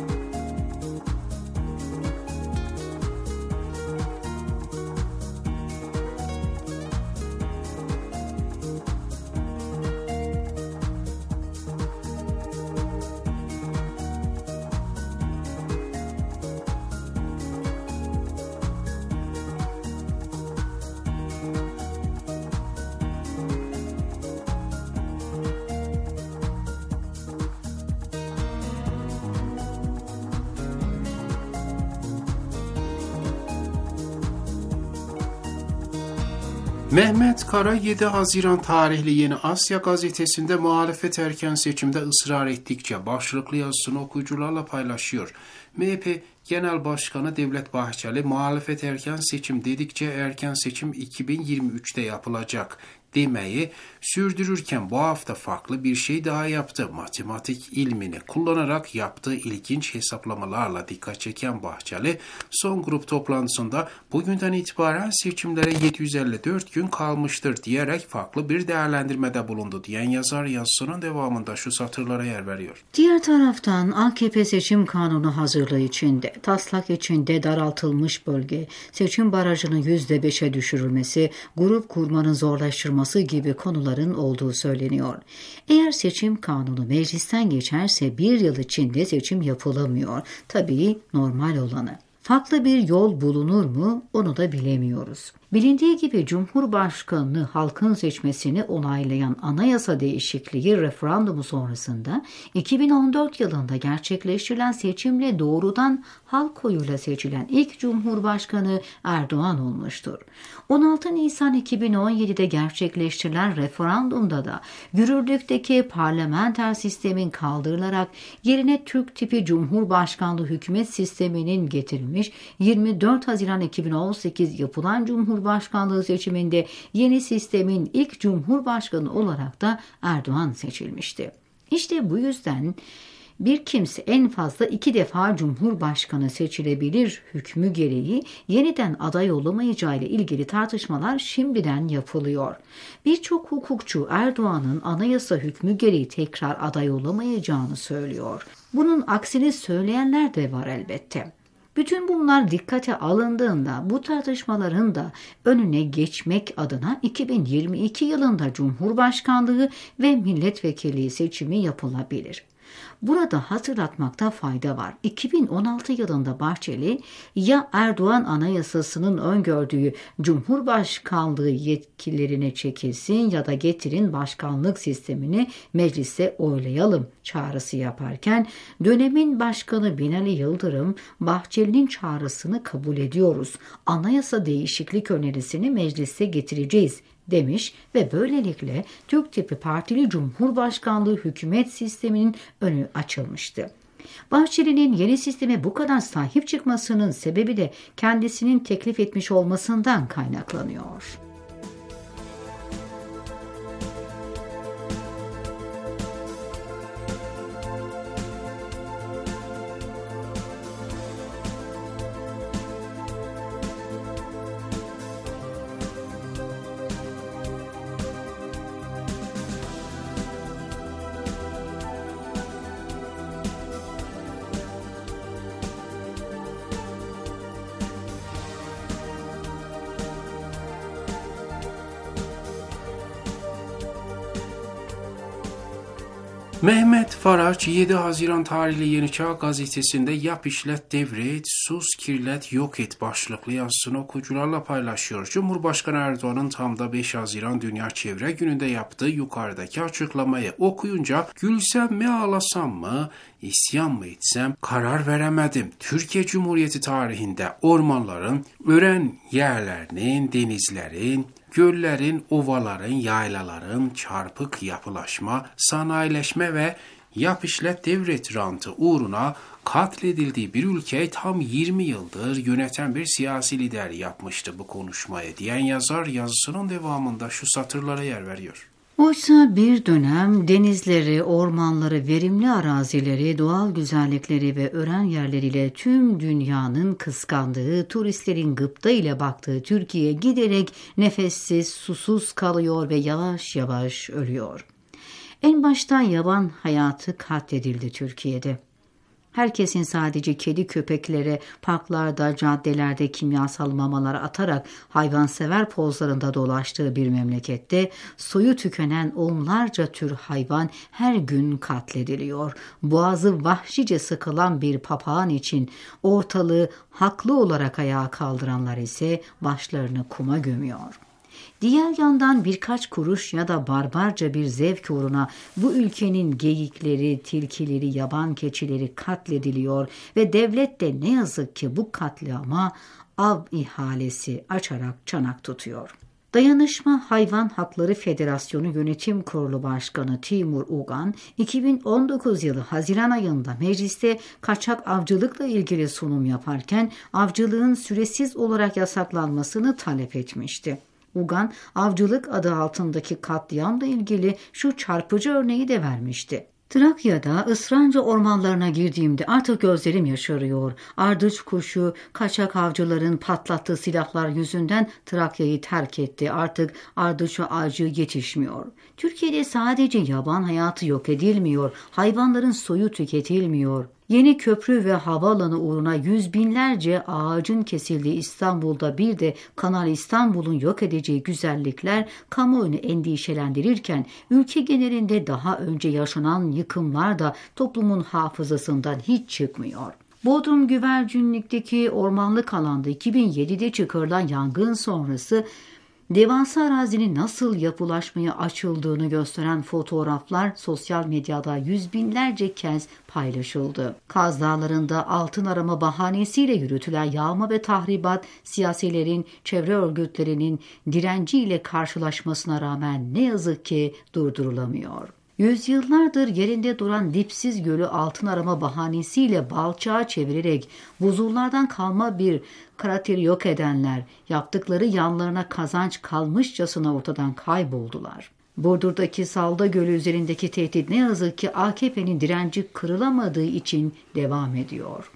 Mehmet Kara 7 Haziran tarihli Yeni Asya gazetesinde muhalefet erken seçimde ısrar ettikçe başlıklı yazısını okuyucularla paylaşıyor. MHP Genel Başkanı Devlet Bahçeli muhalefet erken seçim dedikçe erken seçim 2023'te yapılacak. demeyi sürdürürken bu hafta farklı bir şey daha yaptı. Matematik ilmini kullanarak yaptığı ilginç hesaplamalarla dikkat çeken Bahçeli, son grup toplantısında bugünden itibaren seçimlere 754 gün kalmıştır diyerek farklı bir değerlendirmede bulundu diyen yazar yazısının devamında şu satırlara yer veriyor. Diğer taraftan AKP seçim kanunu hazırlığı içinde, taslak içinde daraltılmış bölge, seçim barajının %5'e düşürülmesi, grup kurmanın zorlaştırılması gibi konuların olduğu söyleniyor. Eğer seçim kanunu meclisten geçerse bir yıl içinde seçim yapılamıyor. Tabii normal olanı. Farklı bir yol bulunur mu onu da bilemiyoruz. Bilindiği gibi Cumhurbaşkanı'nı halkın seçmesini onaylayan anayasa değişikliği referandumu sonrasında 2014 yılında gerçekleştirilen seçimle doğrudan halk oyuyla seçilen ilk Cumhurbaşkanı Erdoğan olmuştur. 16 Nisan 2017'de gerçekleştirilen referandumda da yürürlükteki parlamenter sistemin kaldırılarak yerine Türk tipi Cumhurbaşkanlığı hükümet sisteminin getirilmiş, 24 Haziran 2018 yapılan Cumhurbaşkanlığı seçiminde yeni sistemin ilk Cumhurbaşkanı olarak da Erdoğan seçilmişti. İşte bu yüzden bir kimse en fazla 2 defa Cumhurbaşkanı seçilebilir hükmü gereği yeniden aday olamayacağı ile ilgili tartışmalar şimdiden yapılıyor. Birçok hukukçu Erdoğan'ın anayasa hükmü gereği tekrar aday olamayacağını söylüyor. Bunun aksini söyleyenler de var elbette. Bütün bunlar dikkate alındığında bu tartışmaların da önüne geçmek adına 2022 yılında Cumhurbaşkanlığı ve milletvekilliği seçimi yapılabilir. Burada hatırlatmakta fayda var. 2016 yılında Bahçeli ya Erdoğan Anayasası'nın öngördüğü Cumhurbaşkanlığı yetkilerine çekilsin ya da getirin başkanlık sistemini meclise oylayalım çağrısı yaparken dönemin başkanı Binali Yıldırım Bahçeli'nin çağrısını kabul ediyoruz. Anayasa değişiklik önerisini meclise getireceğiz demiş ve böylelikle Türk tipi partili Cumhurbaşkanlığı hükümet sisteminin önü açılmıştı. Bahçeli'nin yeni sisteme bu kadar sahip çıkmasının sebebi de kendisinin teklif etmiş olmasından kaynaklanıyor. Mehmet Faraç 7 Haziran tarihli Yeni Çağ gazetesinde "Yap işlet devret, sus kirlet yok et" başlıklı yazısını okuyucularla paylaşıyor. Cumhurbaşkanı Erdoğan'ın tam da 5 Haziran Dünya Çevre Günü'nde yaptığı yukarıdaki açıklamayı okuyunca gülsem mi ağlasam mı, isyan mı etsem karar veremedim. Türkiye Cumhuriyeti tarihinde ormanların, ören yerlerinin, denizlerin, göllerin, ovaların, yaylaların çarpık yapılaşma, sanayileşme ve yap işlet devret rantı uğruna katledildiği bir ülkeyi tam 20 yıldır yöneten bir siyasi lider yapmıştı bu konuşmayı diyen yazar yazısının devamında şu satırlara yer veriyor. Oysa bir dönem denizleri, ormanları, verimli arazileri, doğal güzellikleri ve ören yerleriyle tüm dünyanın kıskandığı, turistlerin gıpta ile baktığı Türkiye giderek nefessiz, susuz kalıyor ve yavaş yavaş ölüyor. En başta yaban hayatı katledildi Türkiye'de. Herkesin sadece kedi köpeklere parklarda, caddelerde kimyasal mamalar atarak hayvansever pozlarında dolaştığı bir memlekette soyu tükenen onlarca tür hayvan her gün katlediliyor. Boğazı vahşice sıkılan bir papağan için ortalığı haklı olarak ayağa kaldıranlar ise başlarını kuma gömüyor. Diğer yandan birkaç kuruş ya da barbarca bir zevk uğruna bu ülkenin geyikleri, tilkileri, yaban keçileri katlediliyor ve devlet de ne yazık ki bu katliama av ihalesi açarak çanak tutuyor. Dayanışma Hayvan Hakları Federasyonu Yönetim Kurulu Başkanı Timur Ugan, 2019 yılı Haziran ayında mecliste kaçak avcılıkla ilgili sunum yaparken avcılığın süresiz olarak yasaklanmasını talep etmişti. Ugan, avcılık adı altındaki katliamla ilgili şu çarpıcı örneği de vermişti. Trakya'da ısranca ormanlarına girdiğimde artık gözlerim yaşarıyor. Ardıç kuşu, kaçak avcıların patlattığı silahlar yüzünden Trakya'yı terk etti. Artık ardıç ağacı yetişmiyor. Türkiye'de sadece yaban hayatı yok edilmiyor, hayvanların soyu tüketilmiyor. Yeni köprü ve havaalanı uğruna yüz binlerce ağacın kesildiği İstanbul'da bir de Kanal İstanbul'un yok edeceği güzellikler kamuoyunu endişelendirirken ülke genelinde daha önce yaşanan yıkımlar da toplumun hafızasından hiç çıkmıyor. Bodrum Güvercinlik'teki ormanlık alanda 2007'de çıkarılan yangın sonrası devasa arazinin nasıl yapılaşmaya açıldığını gösteren fotoğraflar sosyal medyada yüz binlerce kez paylaşıldı. Kaz Dağları'nda altın arama bahanesiyle yürütülen yağma ve tahribat siyasilerin, çevre örgütlerinin direnciyle karşılaşmasına rağmen ne yazık ki durdurulamıyor. Yüzyıllardır yerinde duran dipsiz gölü altın arama bahanesiyle balçağa çevirerek buzullardan kalma bir krateri yok edenler, yaptıkları yanlarına kazanç kalmışçasına ortadan kayboldular. Burdur'daki Salda Gölü üzerindeki tehdit ne yazık ki AKP'nin direnci kırılamadığı için devam ediyor.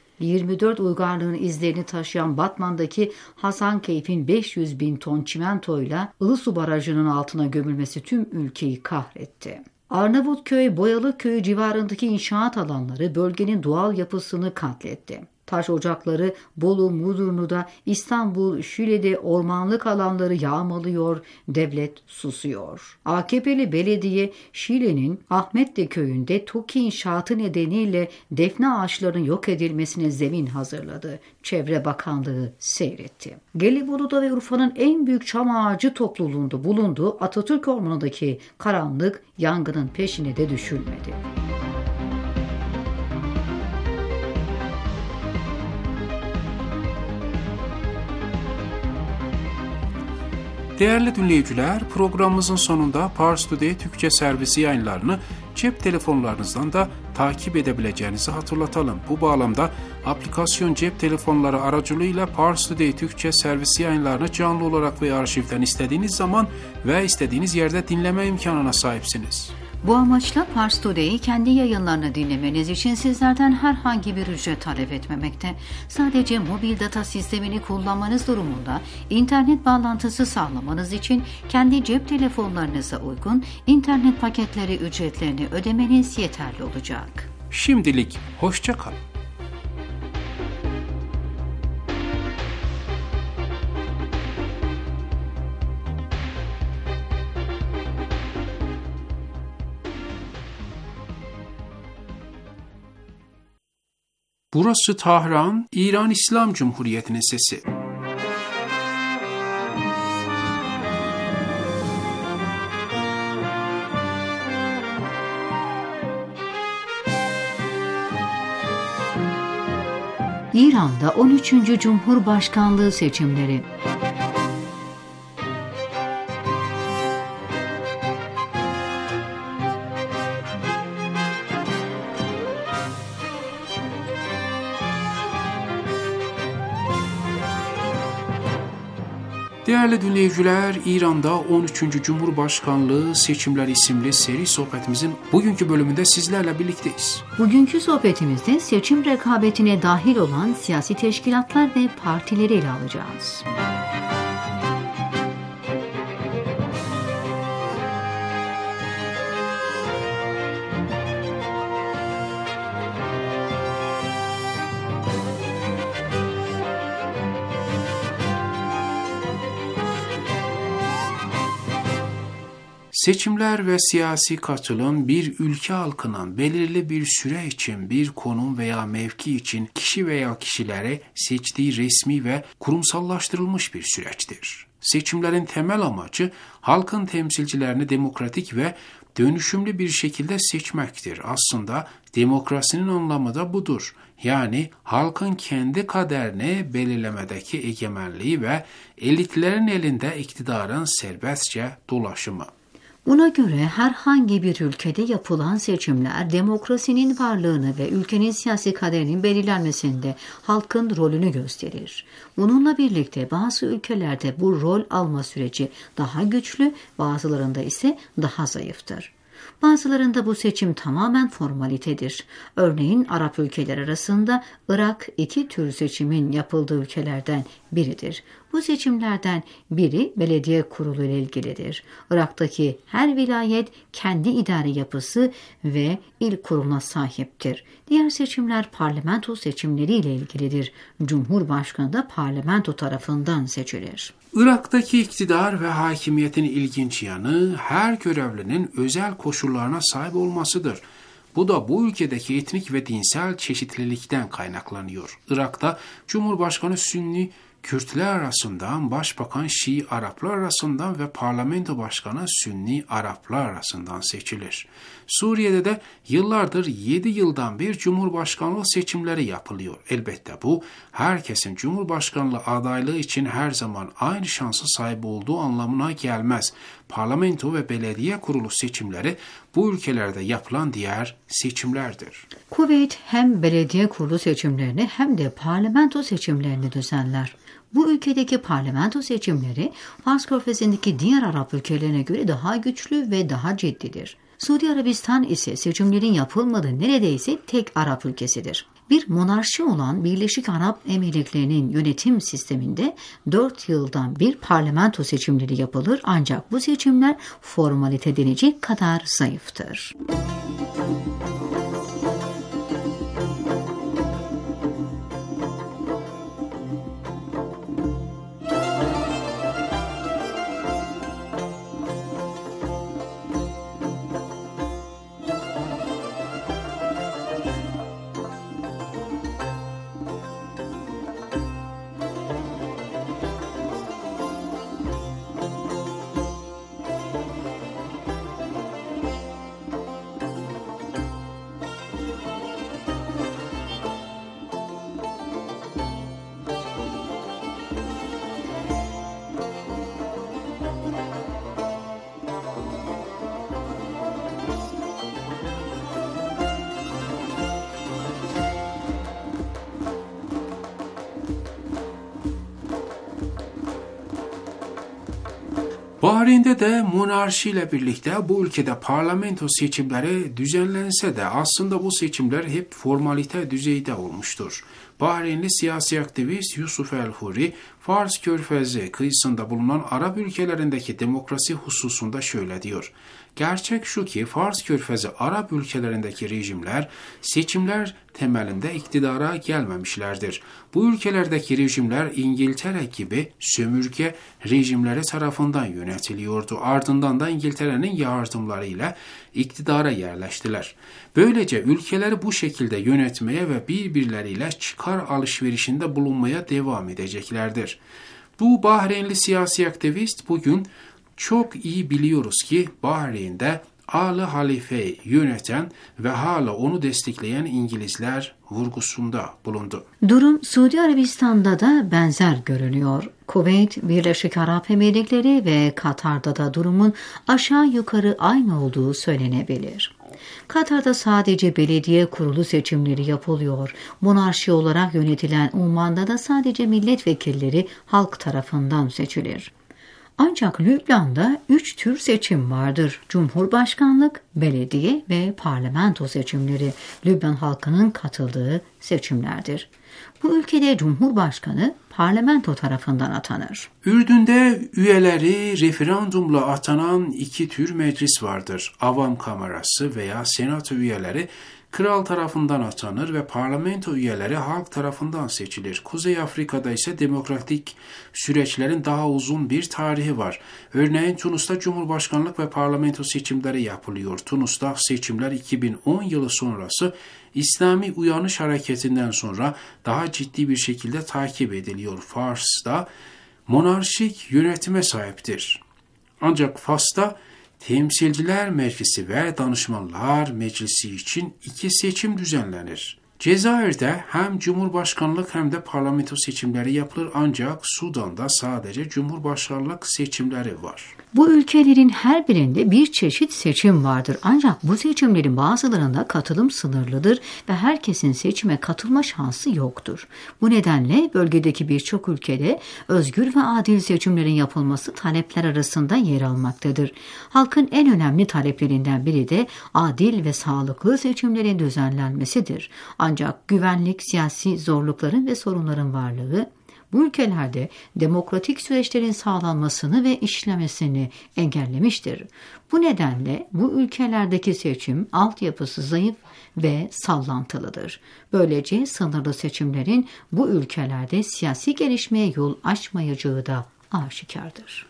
24 uygarlığın izlerini taşıyan Batman'daki Hasankeyf'in 500 bin ton çimentoyla Ilısu Barajı'nın altına gömülmesi tüm ülkeyi kahretti. Arnavutköy, Boyalıköy civarındaki inşaat alanları bölgenin doğal yapısını katletti. Taş ocakları Bolu, Mudurnu'da, İstanbul, Şile'de ormanlık alanları yağmalıyor, devlet susuyor. AKP'li belediye Şile'nin Ahmetli köyünde TOKİ inşaatı nedeniyle defne ağaçlarının yok edilmesine zemin hazırladı. Çevre Bakanlığı seyretti. Gelibolu'da ve Urfa'nın en büyük çam ağacı topluluğunda bulunduğu Atatürk Ormanı'ndaki karanlık yangının peşine de düşülmedi. Değerli dinleyiciler, programımızın sonunda Pars Today Türkçe servisi yayınlarını cep telefonlarınızdan da takip edebileceğinizi hatırlatalım. Bu bağlamda aplikasyon cep telefonları aracılığıyla Pars Today Türkçe servisi yayınlarını canlı olarak ve arşivden istediğiniz zaman ve istediğiniz yerde dinleme imkanına sahipsiniz. Bu amaçla Pars Today'i kendi yayınlarını dinlemeniz için sizlerden herhangi bir ücret talep etmemekte. Sadece mobil data sistemini kullanmanız durumunda internet bağlantısı sağlamanız için kendi cep telefonlarınıza uygun internet paketleri ücretlerini ödemeniz yeterli olacak. Şimdilik hoşça kalın. Burası Tahran, İran İslam Cumhuriyeti'nin sesi. İran'da 13. Cumhurbaşkanlığı seçimleri. Değerli dinleyiciler, İran'da 13. Cumhurbaşkanlığı Seçimler isimli seri sohbetimizin bugünkü bölümünde sizlerle birlikteyiz. Bugünkü sohbetimizde seçim rekabetine dahil olan siyasi teşkilatlar ve partileri ele alacağız. Seçimler ve siyasi katılım bir ülke halkının belirli bir süre için bir konum veya mevki için kişi veya kişilere seçtiği resmi ve kurumsallaştırılmış bir süreçtir. Seçimlerin temel amacı halkın temsilcilerini demokratik ve dönüşümlü bir şekilde seçmektir. Aslında demokrasinin anlamı da budur. Yani halkın kendi kaderini belirlemedeki egemenliği ve elitlerin elinde iktidarın serbestçe dolaşımı. Buna göre herhangi bir ülkede yapılan seçimler demokrasinin varlığını ve ülkenin siyasi kaderinin belirlenmesinde halkın rolünü gösterir. Bununla birlikte bazı ülkelerde bu rol alma süreci daha güçlü, bazılarında ise daha zayıftır. Bazılarında bu seçim tamamen formalitedir. Örneğin Arap ülkeler arasında Irak iki tür seçimin yapıldığı ülkelerden biridir. Bu seçimlerden biri belediye kurulu ile ilgilidir. Irak'taki her vilayet kendi idari yapısı ve il kuruluna sahiptir. Diğer seçimler parlamento seçimleri ile ilgilidir. Cumhurbaşkanı da parlamento tarafından seçilir. Irak'taki iktidar ve hakimiyetin ilginç yanı her görevlinin özel koşullarına sahip olmasıdır. Bu da bu ülkedeki etnik ve dinsel çeşitlilikten kaynaklanıyor. Irak'ta Cumhurbaşkanı Sünni Kürtler arasından, Başbakan Şii Araplar arasından ve Parlamento Başkanı Sünni Araplar arasından seçilir. Suriye'de de yıllardır 7 yıldan bir Cumhurbaşkanlığı seçimleri yapılıyor. Elbette bu herkesin Cumhurbaşkanlığı adaylığı için her zaman aynı şansa sahip olduğu anlamına gelmez. Parlamento ve belediye kurulu seçimleri bu ülkelerde yapılan diğer seçimlerdir. Kuveyt hem belediye kurulu seçimlerini hem de parlamento seçimlerini düzenler. Bu ülkedeki parlamento seçimleri Fars Körfezi'ndeki diğer Arap ülkelerine göre daha güçlü ve daha ciddidir. Suudi Arabistan ise seçimlerin yapılmadığı neredeyse tek Arap ülkesidir. Bir monarşi olan Birleşik Arap Emirlikleri'nin yönetim sisteminde 4 yıldan bir parlamento seçimleri yapılır ancak bu seçimler formalite denecek kadar zayıftır. Bahreyn'de de monarşiyle birlikte bu ülkede parlamento seçimleri düzenlense de aslında bu seçimler hep formalite düzeyde olmuştur. Bahreynli siyasi aktivist Yusuf El-Huri, Fars Körfezi kıyısında bulunan Arap ülkelerindeki demokrasi hususunda şöyle diyor. Gerçek şu ki Fars Körfezi Arap ülkelerindeki rejimler seçimler temelinde iktidara gelmemişlerdir. Bu ülkelerdeki rejimler İngiltere gibi sömürge rejimleri tarafından yönetiliyordu. Ardından da İngiltere'nin yardımlarıyla iktidara yerleştiler. Böylece ülkeleri bu şekilde yönetmeye ve birbirleriyle çıkar alışverişinde bulunmaya devam edeceklerdir. Bu Bahreynli siyasi aktivist bugün çok iyi biliyoruz ki Bahreyn'de Alı Halife'yi yöneten ve hala onu destekleyen İngilizler vurgusunda bulundu. Durum Suudi Arabistan'da da benzer görünüyor. Kuveyt, Birleşik Arap Emirlikleri ve Katar'da da durumun aşağı yukarı aynı olduğu söylenebilir. Katar'da sadece belediye kurulu seçimleri yapılıyor. Monarşi olarak yönetilen Umman'da da sadece milletvekilleri halk tarafından seçilir. Ancak Lübnan'da 3 tür seçim vardır. Cumhurbaşkanlık, belediye ve parlamento seçimleri Lübnan halkının katıldığı seçimlerdir. Bu ülkede Cumhurbaşkanı parlamento tarafından atanır. Ürdün'de üyeleri referandumla atanan 2 tür meclis vardır. Avam Kamerası veya Senato üyeleri kral tarafından atanır ve parlamento üyeleri halk tarafından seçilir. Kuzey Afrika'da ise demokratik süreçlerin daha uzun bir tarihi var. Örneğin Tunus'ta cumhurbaşkanlık ve parlamento seçimleri yapılıyor. Tunus'ta seçimler 2010 yılı sonrası İslami uyanış hareketinden sonra daha ciddi bir şekilde takip ediliyor. Fars'ta monarşik yönetime sahiptir. Ancak Fas'ta Temsilciler Meclisi ve Danışmanlar Meclisi için 2 seçim düzenlenir. Cezayir'de hem cumhurbaşkanlık hem de parlamento seçimleri yapılır ancak Sudan'da sadece cumhurbaşkanlık seçimleri var. Bu ülkelerin her birinde bir çeşit seçim vardır ancak bu seçimlerin bazılarında katılım sınırlıdır ve herkesin seçime katılma şansı yoktur. Bu nedenle bölgedeki birçok ülkede özgür ve adil seçimlerin yapılması talepler arasında yer almaktadır. Halkın en önemli taleplerinden biri de adil ve sağlıklı seçimlerin düzenlenmesidir. Ancak güvenlik, siyasi zorlukların ve sorunların varlığı bu ülkelerde demokratik süreçlerin sağlanmasını ve işlemesini engellemiştir. Bu nedenle bu ülkelerdeki seçim altyapısı zayıf ve sallantılıdır. Böylece sınırlı seçimlerin bu ülkelerde siyasi gelişmeye yol açmayacağı da aşikardır.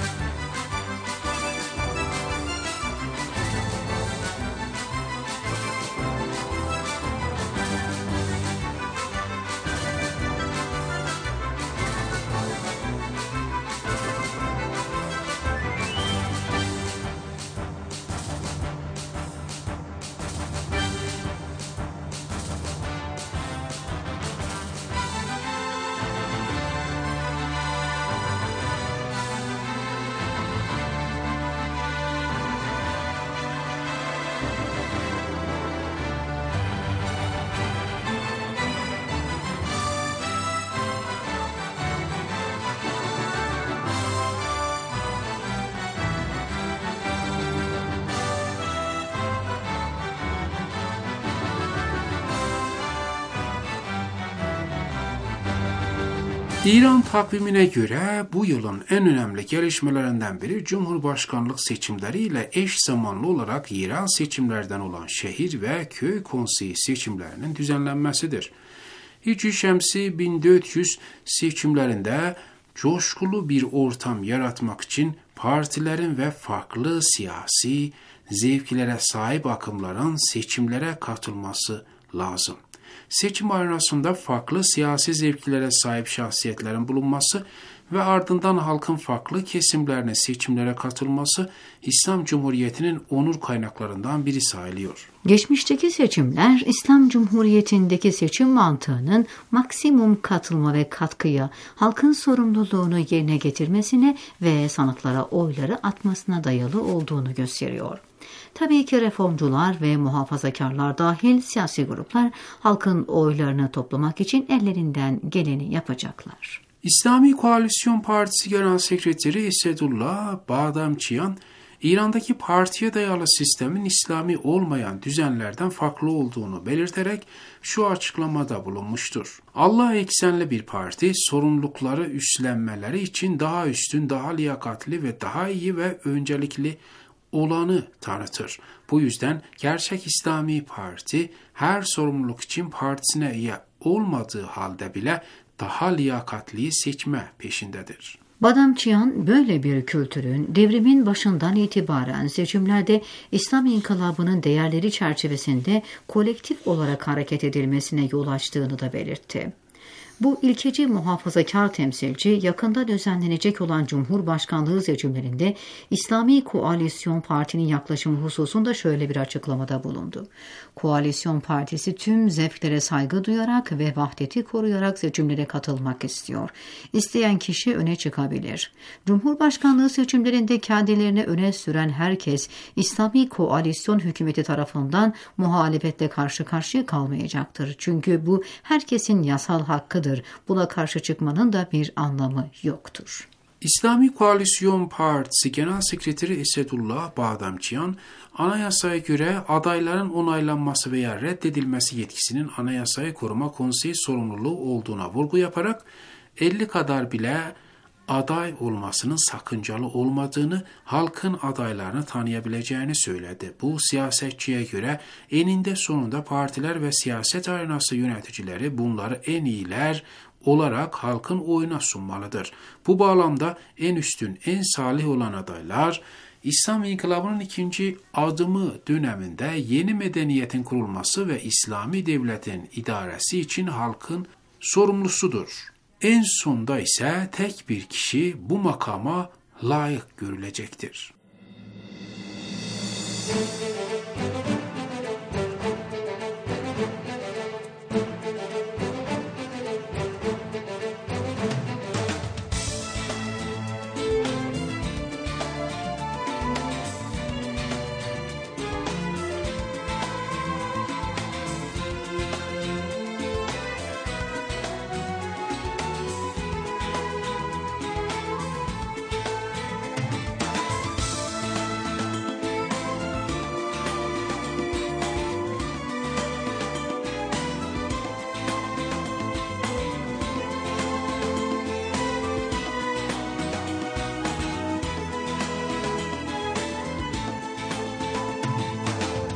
İran takvimine göre bu yılın en önemli gelişmelerinden biri Cumhurbaşkanlık seçimleriyle eş zamanlı olarak yerel seçimlerden olan şehir ve köy konseyi seçimlerinin düzenlenmesidir. Hicri Şemsi 1400 seçimlerinde coşkulu bir ortam yaratmak için partilerin ve farklı siyasi zevklere sahip akımların seçimlere katılması lazım. Seçim arenasında farklı siyasi zevklere sahip şahsiyetlerin bulunması ve ardından halkın farklı kesimlerine seçimlere katılması İslam Cumhuriyeti'nin onur kaynaklarından biri sayılıyor. Geçmişteki seçimler İslam Cumhuriyeti'ndeki seçim mantığının maksimum katılma ve katkıya, halkın sorumluluğunu yerine getirmesine ve sanatlara oyları atmasına dayalı olduğunu gösteriyor. Tabii ki reformcular ve muhafazakarlar dahil siyasi gruplar halkın oylarını toplamak için ellerinden geleni yapacaklar. İslami Koalisyon Partisi Genel Sekreteri Esedullah Badamçıyan, İran'daki partiye dayalı sistemin İslami olmayan düzenlerden farklı olduğunu belirterek şu açıklamada bulunmuştur. Allah eksenli bir parti, sorumlulukları üstlenmeleri için daha üstün, daha liyakatli ve daha iyi ve öncelikli olanı tanıtır. Bu yüzden gerçek İslami parti her sorumluluk için partisine üye olmadığı halde bile daha liyakatliyi seçme peşindedir. Badamçıyan böyle bir kültürün devrimin başından itibaren seçimlerde İslam inkılabının değerleri çerçevesinde kolektif olarak hareket edilmesine yol açtığını da belirtti. Bu ilkeci muhafazakar temsilci yakında düzenlenecek olan Cumhurbaşkanlığı seçimlerinde İslami Koalisyon Parti'nin yaklaşımı hususunda şöyle bir açıklamada bulundu. Koalisyon Partisi tüm zevklere saygı duyarak ve vahdeti koruyarak seçimlere katılmak istiyor. İsteyen kişi öne çıkabilir. Cumhurbaşkanlığı seçimlerinde kendilerini öne süren herkes İslami Koalisyon hükümeti tarafından muhalefetle karşı karşıya kalmayacaktır. Çünkü bu herkesin yasal hakkıdır. Buna karşı çıkmanın da bir anlamı yoktur. İslami Koalisyon Partisi Genel Sekreteri Esedullah Badamçıyan, anayasaya göre adayların onaylanması veya reddedilmesi yetkisinin Anayasayı Koruma Konseyi sorumluluğu olduğuna vurgu yaparak 50 kadar bile aday olmasının sakıncalı olmadığını, halkın adaylarını tanıyabileceğini söyledi. Bu siyasetçiye göre eninde sonunda partiler ve siyaset arenası yöneticileri bunları en iyiler olarak halkın oyuna sunmalıdır. Bu bağlamda en üstün, en salih olan adaylar, İslam İnkılabı'nın ikinci adımı döneminde yeni medeniyetin kurulması ve İslami devletin idaresi için halkın sorumlusudur. En sonda ise tek bir kişi bu makama layık görülecektir.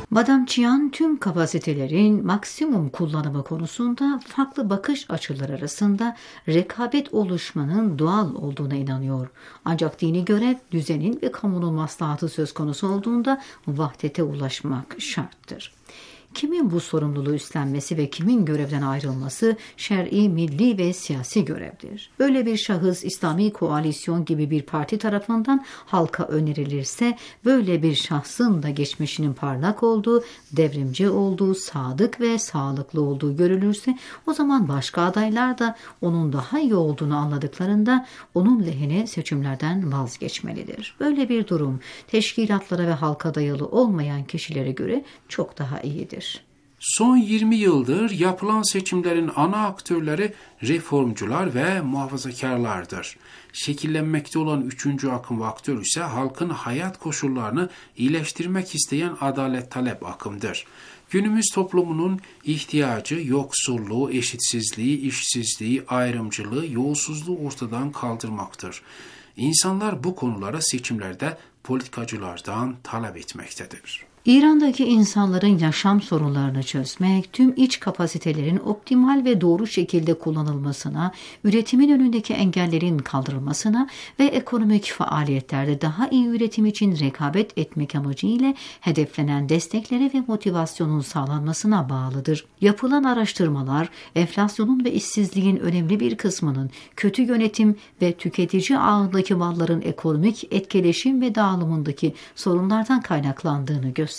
Badamçıyan tüm kapasitelerin maksimum kullanımı konusunda farklı bakış açıları arasında rekabet oluşmanın doğal olduğuna inanıyor. Ancak dini görev, düzenin ve kamunun maslahatı söz konusu olduğunda vahdete ulaşmak şarttır. Kimin bu sorumluluğu üstlenmesi ve kimin görevden ayrılması şer'i, milli ve siyasi görevdir. Böyle bir şahıs İslami Koalisyon gibi bir parti tarafından halka önerilirse, böyle bir şahsın da geçmişinin parlak olduğu, devrimci olduğu, sadık ve sağlıklı olduğu görülürse, o zaman başka adaylar da onun daha iyi olduğunu anladıklarında onun lehine seçimlerden vazgeçmelidir. Böyle bir durum teşkilatlara ve halka dayalı olmayan kişilere göre çok daha iyidir. Son 20 yıldır yapılan seçimlerin ana aktörleri reformcular ve muhafazakarlardır. Şekillenmekte olan 3. akım aktör ise halkın hayat koşullarını iyileştirmek isteyen adalet talep akımdır. Günümüz toplumunun ihtiyacı yoksulluğu, eşitsizliği, işsizliği, ayrımcılığı, yolsuzluğu ortadan kaldırmaktır. İnsanlar bu konuları seçimlerde politikacılardan talep etmektedir. İran'daki insanların yaşam sorunlarını çözmek, tüm iç kapasitelerin optimal ve doğru şekilde kullanılmasına, üretimin önündeki engellerin kaldırılmasına ve ekonomik faaliyetlerde daha iyi üretim için rekabet etmek amacıyla hedeflenen desteklere ve motivasyonun sağlanmasına bağlıdır. Yapılan araştırmalar, enflasyonun ve işsizliğin önemli bir kısmının kötü yönetim ve tüketici ağındaki malların ekonomik etkileşim ve dağılımındaki sorunlardan kaynaklandığını göstermektedir.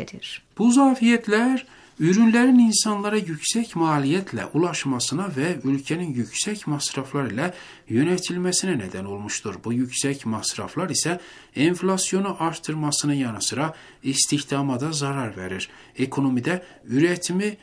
Bu zafiyetler ürünlerin insanlara yüksek maliyetle ulaşmasına ve ülkenin yüksek masraflarıyla yönetilmesine neden olmuştur. Bu yüksek masraflar ise enflasyonu arttırmasının yanı sıra istihdama da zarar verir. Ekonomide üretimi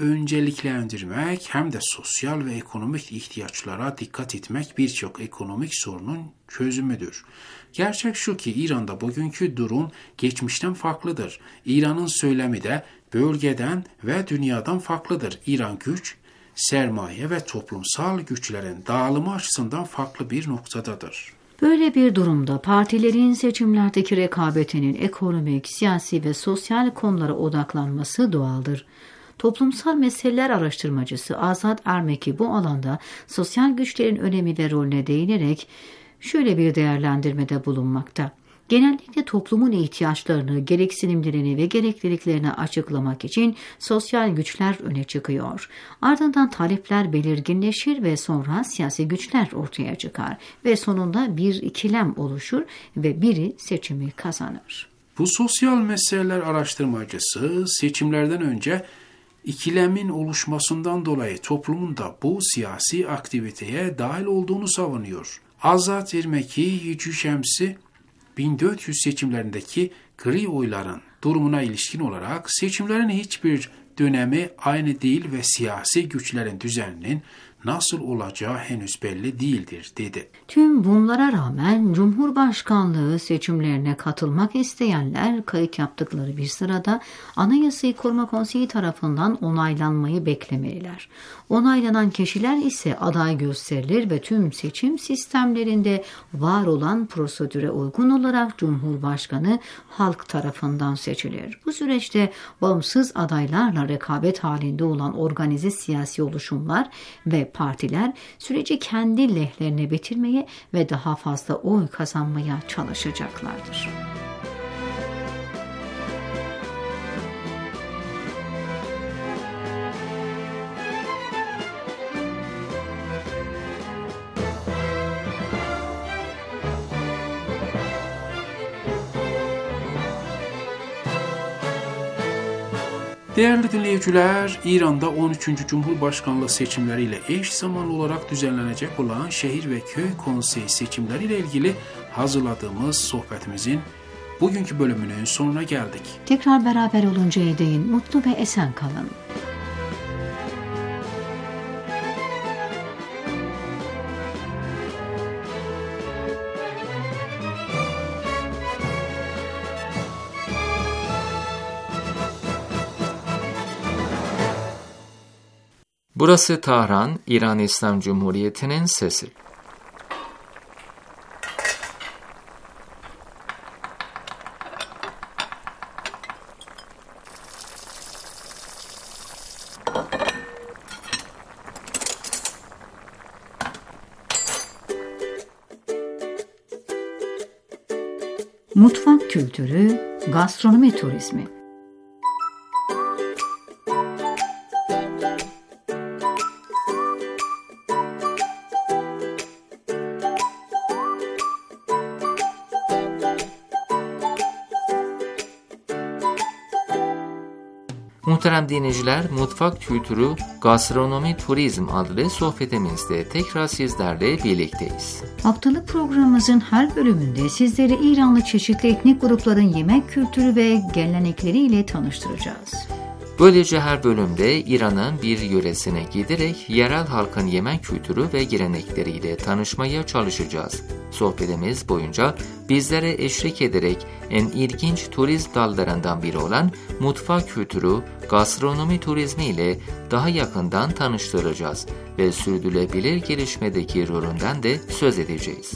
önceliklendirmek hem de sosyal ve ekonomik ihtiyaçlara dikkat etmek birçok ekonomik sorunun çözümüdür. Gerçek şu ki İran'da bugünkü durum geçmişten farklıdır. İran'ın söylemi de bölgeden ve dünyadan farklıdır. İran güç, sermaye ve toplumsal güçlerin dağılımı açısından farklı bir noktadadır. Böyle bir durumda partilerin seçimlerdeki rekabetinin ekonomik, siyasi ve sosyal konulara odaklanması doğaldır. Toplumsal meseleler araştırmacısı Azad Ermeki bu alanda sosyal güçlerin önemi ve rolüne değinerek şöyle bir değerlendirmede bulunmakta. Genellikle toplumun ihtiyaçlarını, gereksinimlerini ve gerekliliklerini açıklamak için sosyal güçler öne çıkıyor. Ardından talepler belirginleşir ve sonra siyasi güçler ortaya çıkar ve sonunda bir ikilem oluşur ve biri seçimi kazanır. Bu sosyal meseleler araştırmacısı seçimlerden önce ikilemin oluşmasından dolayı toplumun da bu siyasi aktiviteye dahil olduğunu savunuyor. Azad Ermeki, Hicri Şemsi 1400 seçimlerindeki gri oyların durumuna ilişkin olarak seçimlerin hiçbir dönemi aynı değil ve siyasi güçlerin düzeninin nasıl olacağı henüz belli değildir, dedi. Tüm bunlara rağmen Cumhurbaşkanlığı seçimlerine katılmak isteyenler kayıt yaptıkları bir sırada Anayasayı Koruma Konseyi tarafından onaylanmayı beklemeliler. Onaylanan kişiler ise aday gösterilir ve tüm seçim sistemlerinde var olan prosedüre uygun olarak Cumhurbaşkanı halk tarafından seçilir. Bu süreçte bağımsız adaylarla rekabet halinde olan organize siyasi oluşumlar ve partiler süreci kendi lehlerine bitirmeye ve daha fazla oy kazanmaya çalışacaklardır. Değerli dinleyiciler, İran'da 13. Cumhurbaşkanlığı seçimleriyle eş zamanlı olarak düzenlenecek olan şehir ve köy konseyi seçimleriyle ilgili hazırladığımız sohbetimizin bugünkü bölümünün sonuna geldik. Tekrar beraber oluncaya değin mutlu ve esen kalın. Burası Tahran, İran İslam Cumhuriyeti'nin sesi. Mutfak kültürü, gastronomi turizmi. Muhterem dinleyiciler, Mutfak Kültürü, Gastronomi Turizm adlı sohbetimizde tekrar sizlerle birlikteyiz. Haftalık programımızın her bölümünde sizleri İranlı çeşitli etnik grupların yemek kültürü ve gelenekleriyle tanıştıracağız. Böylece her bölümde İran'ın bir yöresine giderek yerel halkın yemek kültürü ve gelenekleriyle tanışmaya çalışacağız. Sohbetimiz boyunca bizlere eşlik ederek en ilginç turizm dallarından biri olan mutfak kültürü, gastronomi turizmi ile daha yakından tanıştıracağız ve sürdürülebilir gelişmedeki rolünden de söz edeceğiz.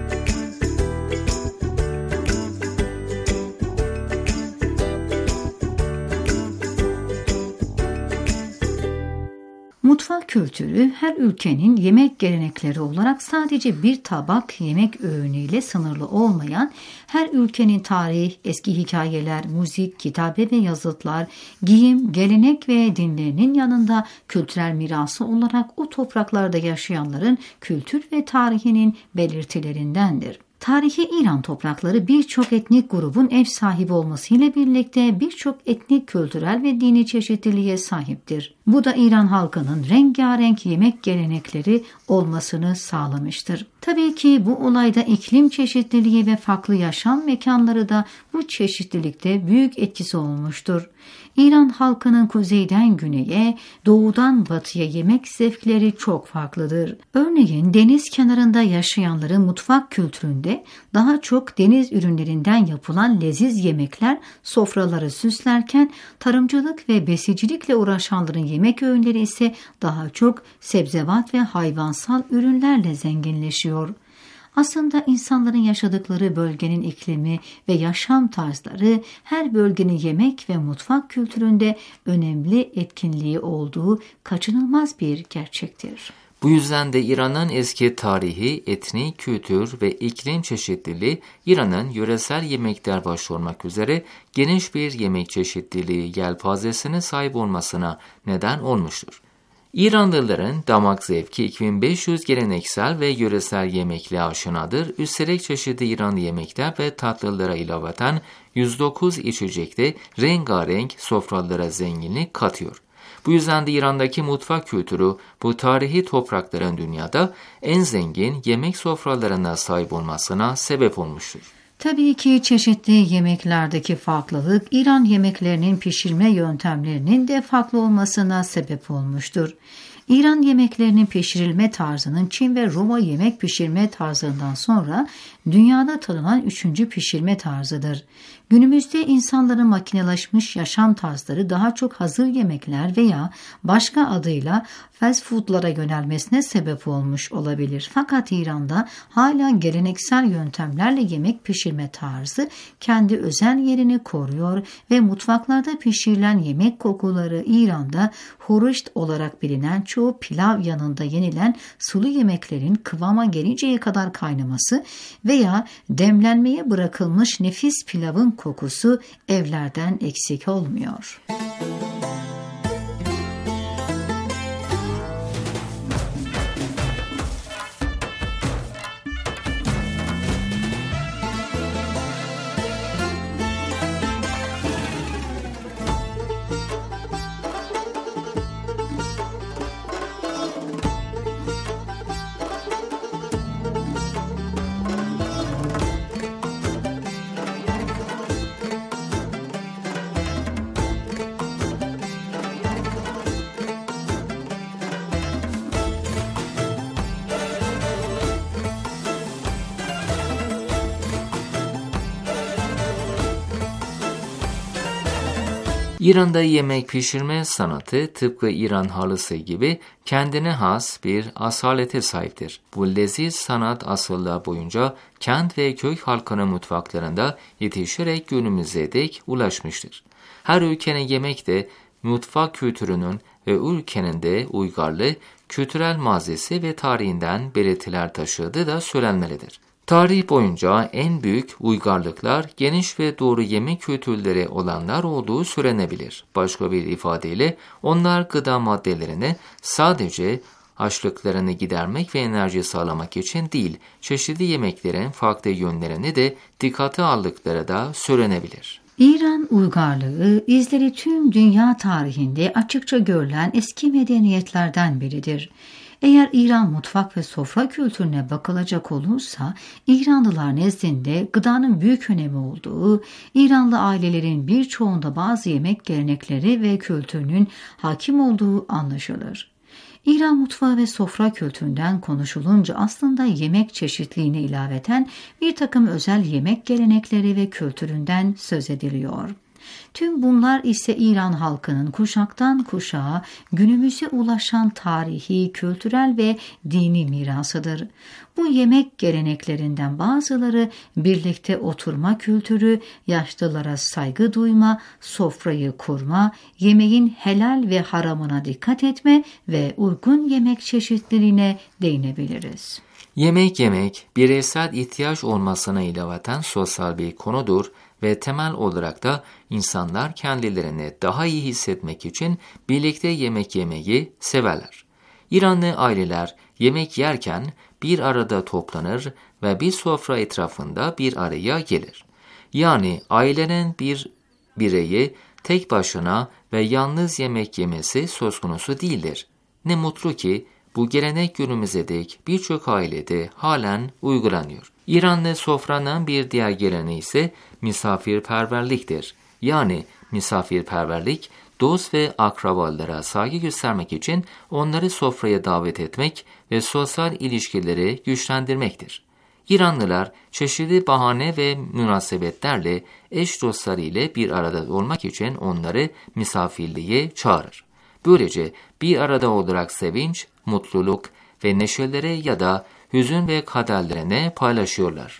Mutfak kültürü her ülkenin yemek gelenekleri olarak sadece bir tabak yemek öğünüyle sınırlı olmayan, her ülkenin tarih, eski hikayeler, müzik, kitabe ve yazıtlar, giyim, gelenek ve dinlerinin yanında kültürel mirası olarak o topraklarda yaşayanların kültür ve tarihinin belirtilerindendir. Tarihi İran toprakları birçok etnik grubun ev sahibi olmasıyla birlikte birçok etnik, kültürel ve dini çeşitliliğe sahiptir. Bu da İran halkının rengarenk yemek gelenekleri olmasını sağlamıştır. Tabii ki bu olayda iklim çeşitliliği ve farklı yaşam mekanları da bu çeşitlilikte büyük etkisi olmuştur. İran halkının kuzeyden güneye, doğudan batıya yemek zevkleri çok farklıdır. Örneğin deniz kenarında yaşayanların mutfak kültüründe daha çok deniz ürünlerinden yapılan leziz yemekler sofraları süslerken, tarımcılık ve besicilikle uğraşanların yemek öğünleri ise daha çok sebzevat ve hayvansal ürünlerle zenginleşiyor. Aslında insanların yaşadıkları bölgenin iklimi ve yaşam tarzları her bölgenin yemek ve mutfak kültüründe önemli etkinliği olduğu kaçınılmaz bir gerçektir. Bu yüzden de İran'ın eski tarihi, etnik, kültür ve iklim çeşitliliği İran'ın yöresel yemekler başta olmak üzere geniş bir yemek çeşitliliği yelpazesine sahip olmasına neden olmuştur. İranlıların damak zevki 2500 geleneksel ve yöresel yemekle aşinadır. Üstelik çeşitli İranlı yemekler ve tatlılara ilaveten 109 içecekte rengarenk sofralara zenginlik katıyor. Bu yüzden de İran'daki mutfak kültürü bu tarihi toprakların dünyada en zengin yemek sofralarına sahip olmasına sebep olmuştur. Tabii ki çeşitli yemeklerdeki farklılık İran yemeklerinin pişirme yöntemlerinin de farklı olmasına sebep olmuştur. İran yemeklerinin pişirilme tarzının Çin ve Roma yemek pişirme tarzından sonra dünyada tanınan 3. pişirme tarzıdır. Günümüzde insanların makinelaşmış yaşam tarzları daha çok hazır yemekler veya başka adıyla fast food'lara yönelmesine sebep olmuş olabilir. Fakat İran'da hala geleneksel yöntemlerle yemek pişirme tarzı kendi özel yerini koruyor ve mutfaklarda pişirilen yemek kokuları İran'da horuşt olarak bilinen çoğu pilav yanında yenilen sulu yemeklerin kıvama gelinceye kadar kaynaması veya demlenmeye bırakılmış nefis pilavın kokusu evlerden eksik olmuyor. İran'da yemek pişirme sanatı tıpkı İran halısı gibi kendine has bir asalete sahiptir. Bu leziz sanat asırlar boyunca kent ve köy halkının mutfaklarında yetişerek günümüze dek ulaşmıştır. Her ülkenin yemek de mutfak kültürünün ve ülkenin de uygarlığı, kültürel mazisi ve tarihinden belirtiler taşıdığı da söylenmelidir. Tarih boyunca en büyük uygarlıklar geniş ve doğru yemek kültürleri olanlar olduğu söylenebilir. Başka bir ifadeyle onlar gıda maddelerini sadece açlıklarını gidermek ve enerji sağlamak için değil, çeşitli yemeklerin farklı yönlerini de dikkate aldıkları da söylenebilir. İran uygarlığı izleri tüm dünya tarihinde açıkça görülen eski medeniyetlerden biridir. Eğer İran mutfak ve sofra kültürüne bakılacak olursa, İranlılar nezdinde gıdanın büyük önemi olduğu, İranlı ailelerin birçoğunda bazı yemek gelenekleri ve kültürünün hakim olduğu anlaşılır. İran mutfağı ve sofra kültüründen konuşulunca aslında yemek çeşitliliğine ilaveten bir takım özel yemek gelenekleri ve kültüründen söz ediliyor. Tüm bunlar ise İran halkının kuşaktan kuşağa günümüze ulaşan tarihi, kültürel ve dini mirasıdır. Bu yemek geleneklerinden bazıları birlikte oturma kültürü, yaşlılara saygı duyma, sofrayı kurma, yemeğin helal ve haramına dikkat etme ve uygun yemek çeşitliliğine değinebiliriz. Yemek yemek, bireysel ihtiyaç olmasına ilaveten sosyal bir konudur ve temel olarak da insanlar kendilerini daha iyi hissetmek için birlikte yemek yemeyi severler. İranlı aileler yemek yerken bir arada toplanır ve bir sofra etrafında bir araya gelir. Yani ailenin bir bireyi tek başına ve yalnız yemek yemesi söz konusu değildir. Ne mutlu ki bu gelenek günümüze dek birçok ailede halen uygulanıyor. İranlı sofranın bir diğer geleneği ise misafirperverliktir. Yani misafirperverlik, dost ve akrabalara saygı göstermek için onları sofraya davet etmek ve sosyal ilişkileri güçlendirmektir. İranlılar çeşitli bahane ve münasebetlerle eş dostları ile bir arada olmak için onları misafirliğe çağırır. Böylece bir arada olarak sevinç, mutluluk ve neşeleri ya da hüzün ve kaderlerini paylaşıyorlar.